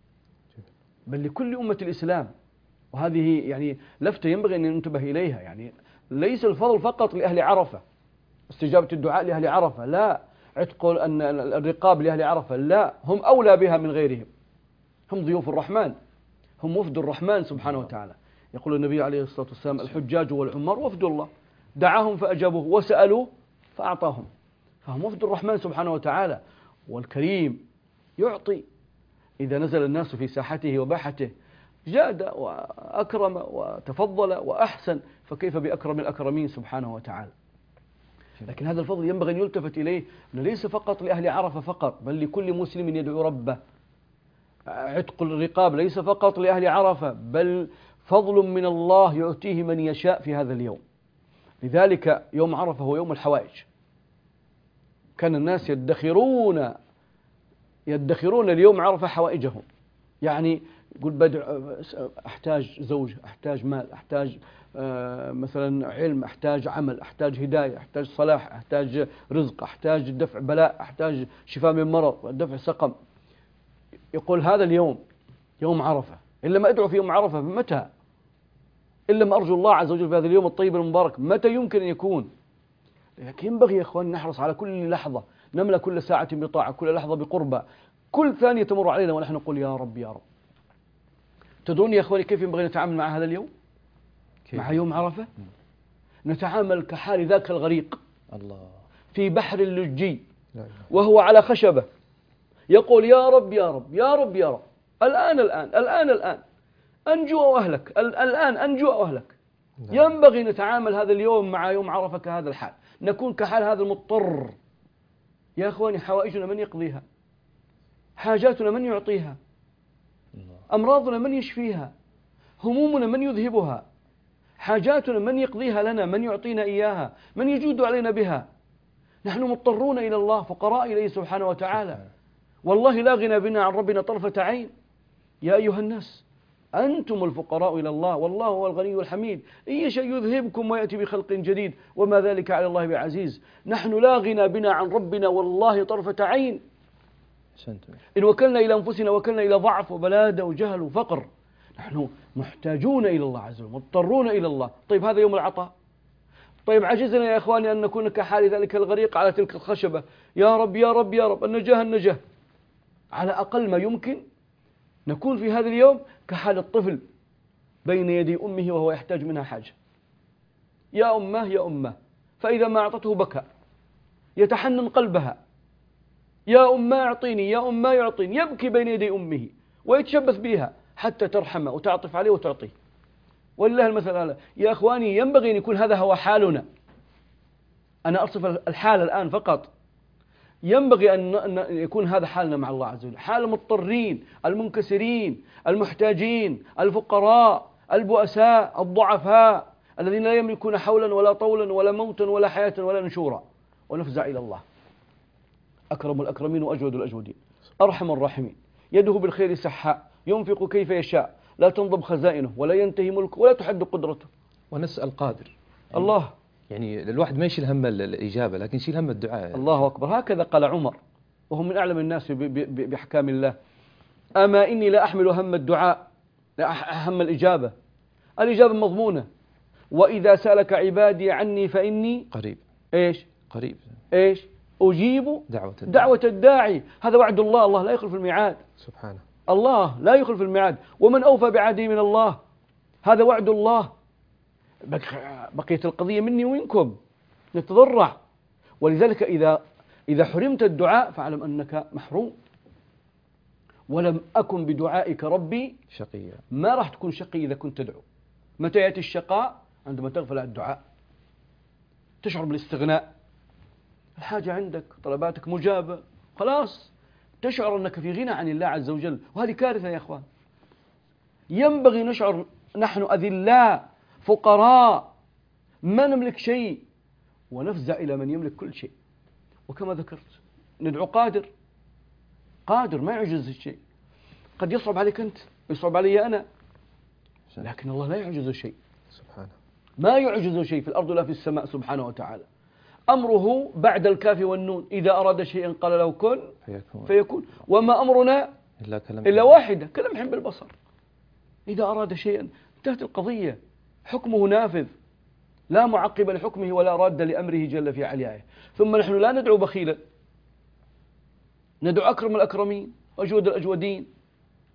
بل لكل أمة الإسلام. وهذه يعني لفتة ينبغي أن ننتبه إليها، يعني ليس الفضل فقط لأهل عرفة، استجابة الدعاء لأهل عرفة، لا، عتق أن الرقاب لأهل عرفة، لا، هم أولى بها من غيرهم، هم ضيوف الرحمن. هم وفد الرحمن سبحانه وتعالى. يقول النبي عليه الصلاة والسلام الحجاج والعمار وفد الله، دعاهم فأجابوه وسألوه فأعطاهم، فهم وفد الرحمن سبحانه وتعالى. والكريم يعطي، إذا نزل الناس في ساحته وباحته جاد وأكرم وتفضل وأحسن، فكيف بأكرم الأكرمين سبحانه وتعالى. لكن هذا الفضل ينبغي أن يلتفت إليه، أنه ليس فقط لأهل عرفة فقط، بل لكل مسلم يدعو ربه. عتق الرقاب ليس فقط لأهل عرفة، بل فضل من الله يؤتيه من يشاء في هذا اليوم. لذلك يوم عرفة هو يوم الحوائج. كان الناس يدخرون يدخرون اليوم عرفة حوائجهم، يعني يقول بدع أحتاج زوج، أحتاج مال، أحتاج مثلا علم، أحتاج عمل، أحتاج هداية، أحتاج صلاح، أحتاج رزق، أحتاج دفع بلاء، أحتاج شفاء من مرض، دفع سقم. يقول هذا اليوم يوم عرفة، إلا ما أدعو في يوم عرفة متى؟ إلا ما أرجو الله عز وجل في هذا اليوم الطيب المبارك متى يمكن أن يكون؟ لكن ينبغي يا إخوان نحرص على كل لحظة، نملأ كل ساعة بطاعة، كل لحظة بقربة، كل ثانية تمر علينا ونحن نقول يا رب يا رب. تدرون يا إخواني كيف ينبغي نتعامل مع هذا اليوم؟ كيف؟ مع يوم عرفة نتعامل كحال ذاك الغريق الله في بحر اللجي وهو على خشبة يقول يا رب يا رب يا رب يا رب، الآن الآن الآن الآن أنجو أو أهلك، الآن أنجو أو أهلك. ينبغي نتعامل هذا اليوم مع يوم عرفة كهذا الحال، نكون كحال هذا المضطر. يا أخواني حوائجنا من يقضيها؟ حاجاتنا من يعطيها؟ أمراضنا من يشفيها؟ همومنا من يذهبها؟ حاجاتنا من يقضيها لنا؟ من يعطينا إياها؟ من يجود علينا بها؟ نحن مضطرون إلى الله، فقراء إليه سبحانه وتعالى. والله لا غنى بنا عن ربنا طرفة عين. يا أيها الناس أنتم الفقراء إلى الله والله هو الغني الحميد، إن يشاء يذهبكم ويأتي بخلق جديد وما ذلك على الله بعزيز. نحن لا غنى بنا عن ربنا والله طرفة عين. إن وكلنا إلى أنفسنا وكلنا إلى ضعف وبلادة وجهل وفقر. نحن محتاجون إلى الله عز وجل، مضطرون إلى الله. طيب هذا يوم العطاء. طيب عجزنا يا إخواني أن نكون كحال ذلك الغريق على تلك الخشبة، يا رب يا رب يا رب النجاة النجاة. على أقل ما يمكن نكون في هذا اليوم كحال الطفل بين يدي أمه وهو يحتاج منها حاجة. يا أمه يا أمه، فإذا ما أعطته بكى يتحنن قلبها، يا أمه أعطيني يا أمه يعطيني، يبكي بين يدي أمه ويتشبث بها حتى ترحمه وتعطف عليه وتعطيه. ولله المثل الأعلى. يا أخواني ينبغي أن يكون هذا هو حالنا. أنا أصف الحال الآن فقط. ينبغي أن يكون هذا حالنا مع الله عز وجل، حال المضطرين المنكسرين المحتاجين الفقراء البؤساء الضعفاء الذين لا يملكون حولا ولا طولا ولا موتا ولا حياة ولا نشورا. ونفزع إلى الله أكرم الأكرمين وأجود الأجودين أرحم الراحمين، يده بالخير سحاء، ينفق كيف يشاء، لا تنضب خزائنه ولا ينتهي ملكه ولا تحد قدرته. ونسأل قادر يعني الله، يعني الواحد ما يشيل هم الإجابة لكن يشيل هم الدعاء. الله أكبر. هكذا قال عمر وهو من أعلم الناس بأحكام الله: أما إني لا أحمل هم الدعاء، لا هم الإجابة. الإجابة مضمونة: وإذا سألك عبادي عني فإني قريب. إيش قريب إيش أجيب دعوة الداعي. دعوة الداعي. هذا وعد الله، الله لا يخلف الميعاد سبحانه. الله لا يخلف الميعاد، ومن أوفى بعهده من الله. هذا وعد الله. بقية القضية مني ومنكم، نتضرع. ولذلك إذا إذا حرمت الدعاء فاعلم أنك محروم. ولم أكن بدعائك ربي شقيا. ما راح تكون شقي إذا كنت تدعو. متى يأتي الشقاء؟ عندما تغفل عن الدعاء، تشعر بالاستغناء، الحاجة عندك، طلباتك مجابة، خلاص تشعر أنك في غنى عن الله عز وجل. وهذه كارثة يا أخوان. ينبغي نشعر نحن أذلاء فقراء ما نملك شيء، ونفزع إلى من يملك كل شيء. وكما ذكرت ندعو قادر، قادر ما يعجز الشيء. قد يصعب عليك أنت ويصعب علي أنا، لكن الله لا يعجز شيء سبحانه. ما يعجز شيء في الأرض ولا في السماء سبحانه وتعالى. أمره بعد الكاف والنون، إذا أراد شيئا قال له كن فيكون, فيكون. وما أمرنا إلا, إلا واحدة كلمح بالبصر. إذا أراد شيئا انتهت القضية، حكمه نافذ لا معقب لحكمه ولا راد لأمره جل في عليائه. ثم نحن لا ندعو بخيلا، ندعو أكرم الأكرمين وأجود الأجودين.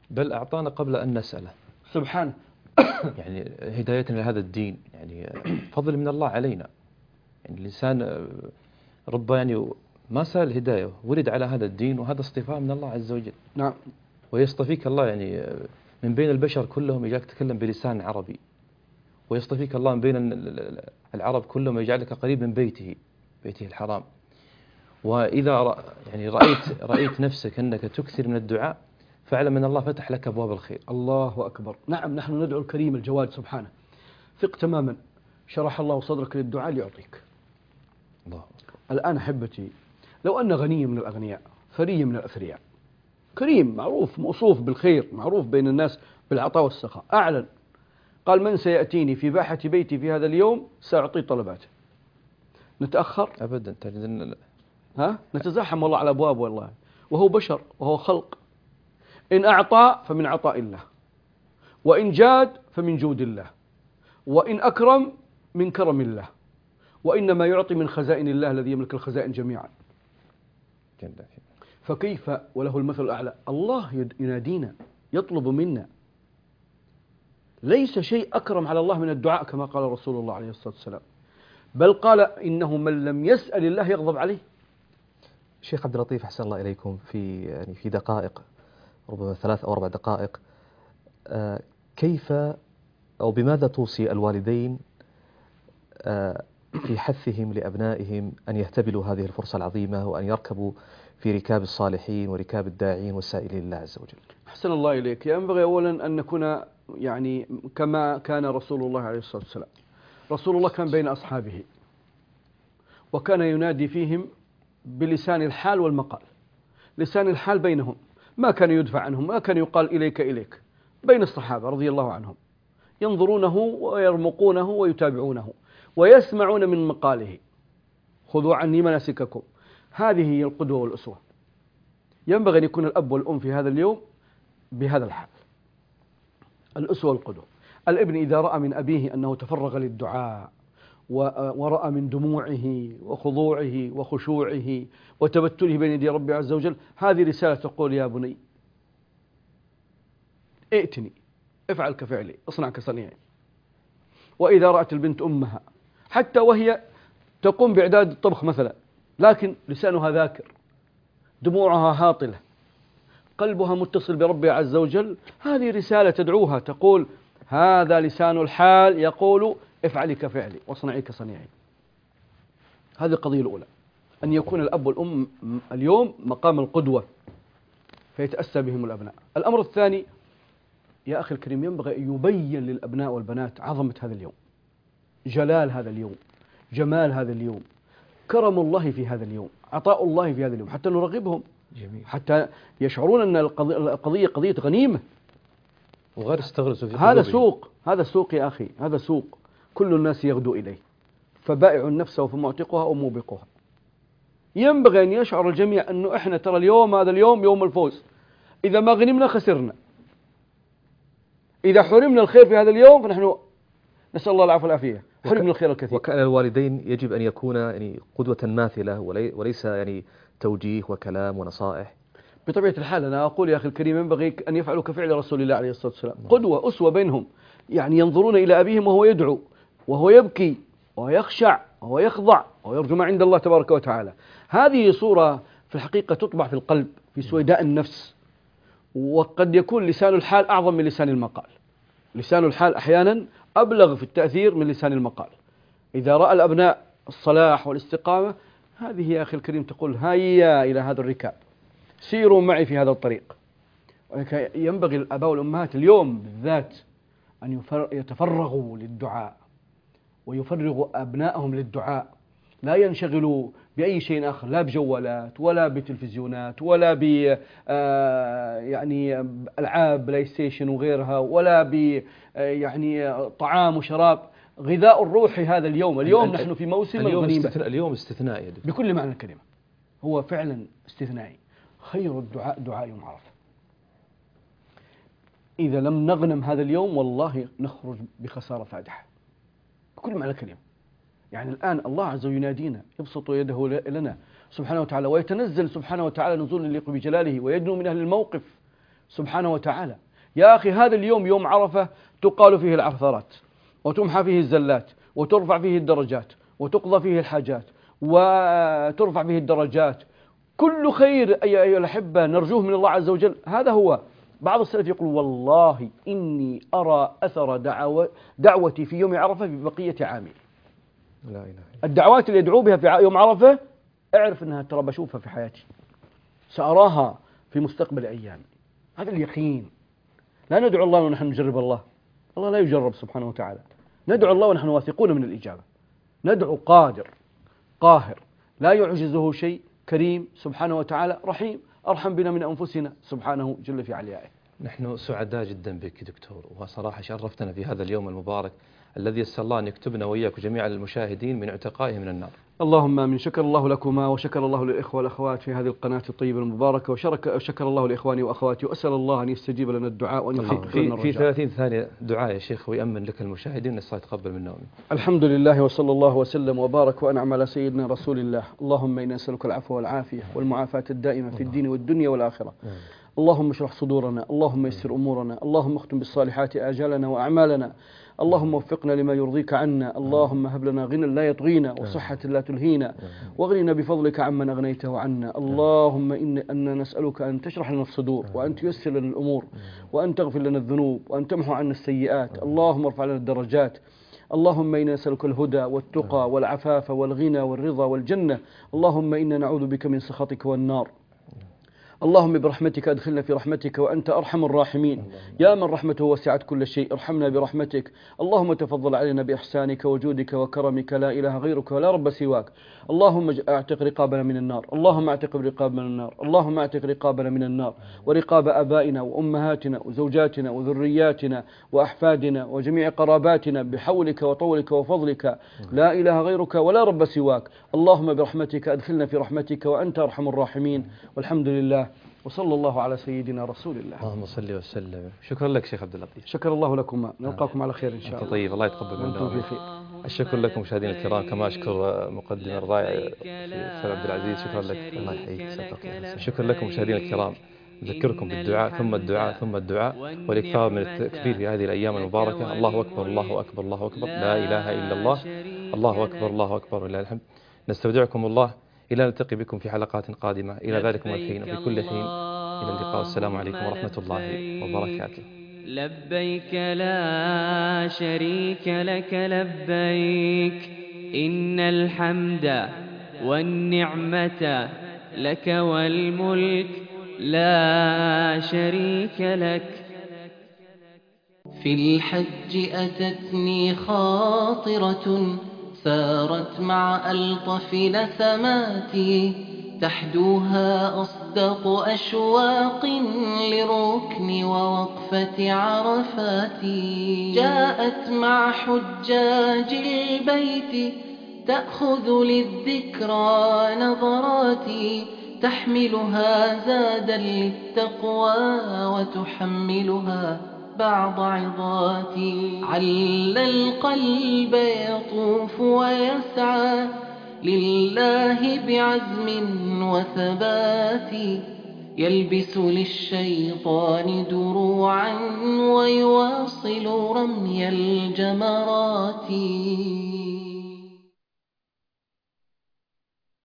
بل أعطانا قبل أن نسأله سبحانه. يعني هدايتنا لهذا الدين يعني فضل من الله علينا. يعني الإنسان رب يعني ما سأل الهداية، ولد على هذا الدين، وهذا اصطفاء من الله عز وجل. نعم. ويصطفيك الله يعني من بين البشر كلهم، يجعلك تتكلم بلسان عربي، ويصطفيك الله من بين العرب كلهم، يجعلك قريب من بيته بيته الحرام. وإذا يعني رأيت رأيت نفسك أنك تكثر من الدعاء، فاعلم أن الله فتح لك أبواب الخير. الله أكبر. نعم، نحن ندعو الكريم الجواد سبحانه. ثق تماما، شرح الله صدرك للدعاء ليعطيك. الله. الآن أحبتي، لو أن غني من الأغنياء، ثري من الأثرياء، كريم معروف موصوف بالخير، معروف بين الناس بالعطاء والسخاء، أعلن قال: من سيأتيني في باحة بيتي في هذا اليوم سأعطيه طلباته. نتأخر؟ أبدا. تجدن ها؟ نتزاحم والله على أبواب والله، وهو بشر وهو خلق. إن أعطى فمن عطاء الله، وإن جاد فمن جود الله، وإن أكرم من كرم الله، وإنما يعطي من خزائن الله الذي يملك الخزائن جميعا. فكيف وله المثل الأعلى؟ الله ينادينا، يطلب منا. ليس شيء أكرم على الله من الدعاء كما قال رسول الله عليه الصلاة والسلام، بل قال: إنه من لم يسأل الله يغضب عليه. شيخ عبد اللطيف، أحسن الله إليكم، في يعني في دقائق، ربما ثلاث أو أربع دقائق، آه كيف أو بماذا توصي الوالدين آه في حثهم لأبنائهم أن يهتبلوا هذه الفرصة العظيمة، وأن يركبوا في ركاب الصالحين وركاب الداعين والسائلين لله عز وجل؟ أحسن الله إليك. ينبغي أولا أن نكون يعني كما كان رسول الله عليه الصلاة والسلام. رسول الله كان بين أصحابه، وكان ينادي فيهم بلسان الحال والمقال. لسان الحال بينهم، ما كان يدفع عنهم، ما كان يقال إليك إليك، بين الصحابة رضي الله عنهم، ينظرونه ويرمقونه ويتابعونه ويسمعون من مقاله: خذوا عني مناسككم. هذه هي القدوة والأسوة. ينبغي أن يكون الأب والأم في هذا اليوم بهذا الحال، الأسوة والقدوة. الابن إذا رأى من أبيه أنه تفرغ للدعاء، ورأى من دموعه وخضوعه وخشوعه وتبتله بين يدي ربي عز وجل، هذه رسالة تقول: يا بني ائتني، افعل كفعلي، اصنع كصنيعي. وإذا رأت البنت أمها حتى وهي تقوم بإعداد الطبخ مثلا، لكن لسانها ذاكر، دموعها هاطلة، قلبها متصل بربي عز وجل، هذه رسالة تدعوها، تقول: هذا لسان الحال يقول: افعلي كفعلي واصنعي كصنيعي. هذه القضية الأولى، أن يكون الأب والأم اليوم مقام القدوة فيتأسى بهم الأبناء. الأمر الثاني يا أخي الكريم، ينبغي أن يبين للأبناء والبنات عظمة هذا اليوم، جلال هذا اليوم، جمال هذا اليوم، كرم الله في هذا اليوم، عطاء الله في هذا اليوم، حتى نرغبهم، جميل. حتى يشعرون أن القضية قضية غنيمة، وغير استغرسوا في هذا قلوبهم. سوق، هذا سوق يا أخي، هذا سوق كل الناس يغدو إليه، فبائع النفس فمعتقها أو موبقها. ينبغي أن يشعر الجميع أنه إحنا ترى اليوم هذا اليوم يوم الفوز، إذا ما غنمنا خسرنا، إذا حرمنا الخير في هذا اليوم فنحن نسأل الله العفو والعافية، حرمنا الخير الكثير. وكان الوالدين يجب أن يكون يعني قدوة ماثلة، وليس يعني توجيه وكلام ونصائح. بطبيعة الحال أنا أقول يا أخي الكريم، ينبغي أن يفعلوا كفعل رسول الله عليه الصلاة والسلام، قدوة أسوة بينهم، يعني ينظرون إلى أبيهم وهو يدعو وهو يبكي وهو يخشع وهو يخضع ويرجو ما عند الله تبارك وتعالى. هذه صورة في الحقيقة تطبع في القلب، في سويداء النفس. وقد يكون لسان الحال أعظم من لسان المقال، لسان الحال أحيانا أبلغ في التأثير من لسان المقال. إذا رأى الأبناء الصلاح والاستقامة، هذه يا أخي الكريم تقول: هيا إلى هذا الركاب، سيروا معي في هذا الطريق. ينبغي الآباء والأمهات اليوم بالذات أن يتفرغوا للدعاء، ويفرغوا أبنائهم للدعاء، لا ينشغلوا بأي شيء آخر، لا بجوالات ولا بتلفزيونات ولا ب يعني ألعاب بلاي ستيشن وغيرها، ولا ب يعني طعام وشراب. غذاء الروح هذا اليوم، اليوم نحن في موسم اليوم الغنيمة، استثناء، اليوم استثنائي بكل معنى الكلمة، هو فعلا استثنائي. خير الدعاء دعاء يوم عرفة. إذا لم نغنم هذا اليوم والله نخرج بخسارة فادحة بكل معنى الكلمة. يعني الآن الله عز وجل ينادينا، يبسط يده لنا سبحانه وتعالى، ويتنزل سبحانه وتعالى نزول يليق بجلاله، ويدنو من أهل الموقف سبحانه وتعالى. يا أخي هذا اليوم يوم عرفة تقال فيه العثرات وتمحى فيه الزلات وترفع فيه الدرجات وتقضى فيه الحاجات وترفع فيه الدرجات، كل خير أيها الأحبة نرجوه من الله عز وجل. هذا هو. بعض السلف يقول والله إني أرى أثر دعوة دعوتي في يوم عرفة في بقية عامي. لا إله. الدعوات اللي يدعو بها في يوم عرفة اعرف أنها ترى بشوفها في حياتي، سأراها في مستقبل أيامي. هذا اليقين. لا ندعو الله ونحن نجرب الله، الله لا يجرب سبحانه وتعالى. ندعو الله ونحن واثقون من الإجابة. ندعو قادر قاهر لا يعجزه شيء، كريم سبحانه وتعالى، رحيم أرحم بنا من أنفسنا سبحانه جل في عليائه. نحن سعداء جدا بك دكتور، وصراحة شرفتنا في هذا اليوم المبارك الذي يسر الله أن يكتبنا وإياك جميع المشاهدين من عتقائهم من النار. اللهم آمين. شكر الله لكما وشكر الله للإخوة والأخوات في هذه القناة الطيبة المباركة، وشكر الله لإخواني وأخواتي، وأسأل الله أن يستجيب لنا الدعاء وأن يحقق لنا الرجاء. في ثلاثين ثانية دعاء يا شيخ ويأمن لك المشاهدين أن الله يتقبل منا. الحمد لله وصلى الله وسلم وبارك وأنعم على سيدنا رسول الله. اللهم إنا نسألك العفو والعافية والمعافاة الدائمة في الدين والدنيا والآخرة. اللهم اشرح صدورنا، اللهم يسر أمورنا، اللهم اختم بالصالحات آجالنا وأعمالنا، اللهم وفقنا لما يرضيك عنا، اللهم هب لنا غنى لا يطغينا وصحة لا تلهينا، واغننا بفضلك عمن أغنيته عنا. اللهم إنا نسألك أن تشرح لنا الصدور، وأن تيسر لنا الأمور، وأن تغفر لنا الذنوب، وأن تمحو عنا السيئات. اللهم ارفع لنا الدرجات. اللهم إنا نسألك الهدى والتقى والعفاف والغنى والرضا والجنة. اللهم إنا نعوذ بك من سخطك والنار. اللهم برحمتك أدخلنا في رحمتك وأنت أرحم الراحمين. يا من رحمته وسعت كل شيء ارحمنا برحمتك. اللهم تفضل علينا بإحسانك وجودك وكرمك، لا إله غيرك ولا رب سواك. اللهم اعتق رقابنا من النار، اللهم اعتق رقابنا من النار، اللهم اعتق رقابنا من النار ورقاب آبائنا وأمهاتنا وزوجاتنا وذرياتنا وأحفادنا وجميع قراباتنا بحولك وطولك وفضلك، لا إله غيرك ولا رب سواك. اللهم برحمتك أدخلنا في رحمتك وأنت أرحم الراحمين. والحمد لله وصلى الله على سيدنا رسول الله. اللهم صل وسلم. شكرا لك شيخ عبد اللطيف. شكر الله لكم، نلقاكم على خير إن شاء الله. طيب، الله يتقبل منا. في خير. الشكر لكم مشاهدينا الكرام، كما أشكر مقدم الرائع الأستاذ عبد العزيز. شكرا لك. الله يحييك. شكرا لكم مشاهدينا الكرام. أذكركم بالدعاء ثم الدعاء ثم الدعاء والإكثار من التكبير في هذه الأيام المباركة. الله أكبر الله أكبر الله أكبر، لا إله إلا الله، الله أكبر الله أكبر ولله الحمد. نستودعكم الله إلى نلتقي بكم في حلقات قادمة. إلى ذلكم الحين وفي كل حين إلى اللقاء. السلام عليكم ورحمة الله وبركاته. لبيك لا شريك لك لبيك، إن الحمد والنعمة لك والملك لا شريك لك. في الحج أتتني خاطرة سارت مع ألطف نسماتي، تحدوها أصدق أشواق لركن ووقفة عرفاتي. جاءت مع حجاج البيت تأخذ للذكرى نظراتي، تحملها زادا للتقوى وتحملها بعض عظاتي. عل القلب يطوف ويسعى لله بعزم وثبات، يلبس للشيطان دروعا ويواصل رمي الجمرات.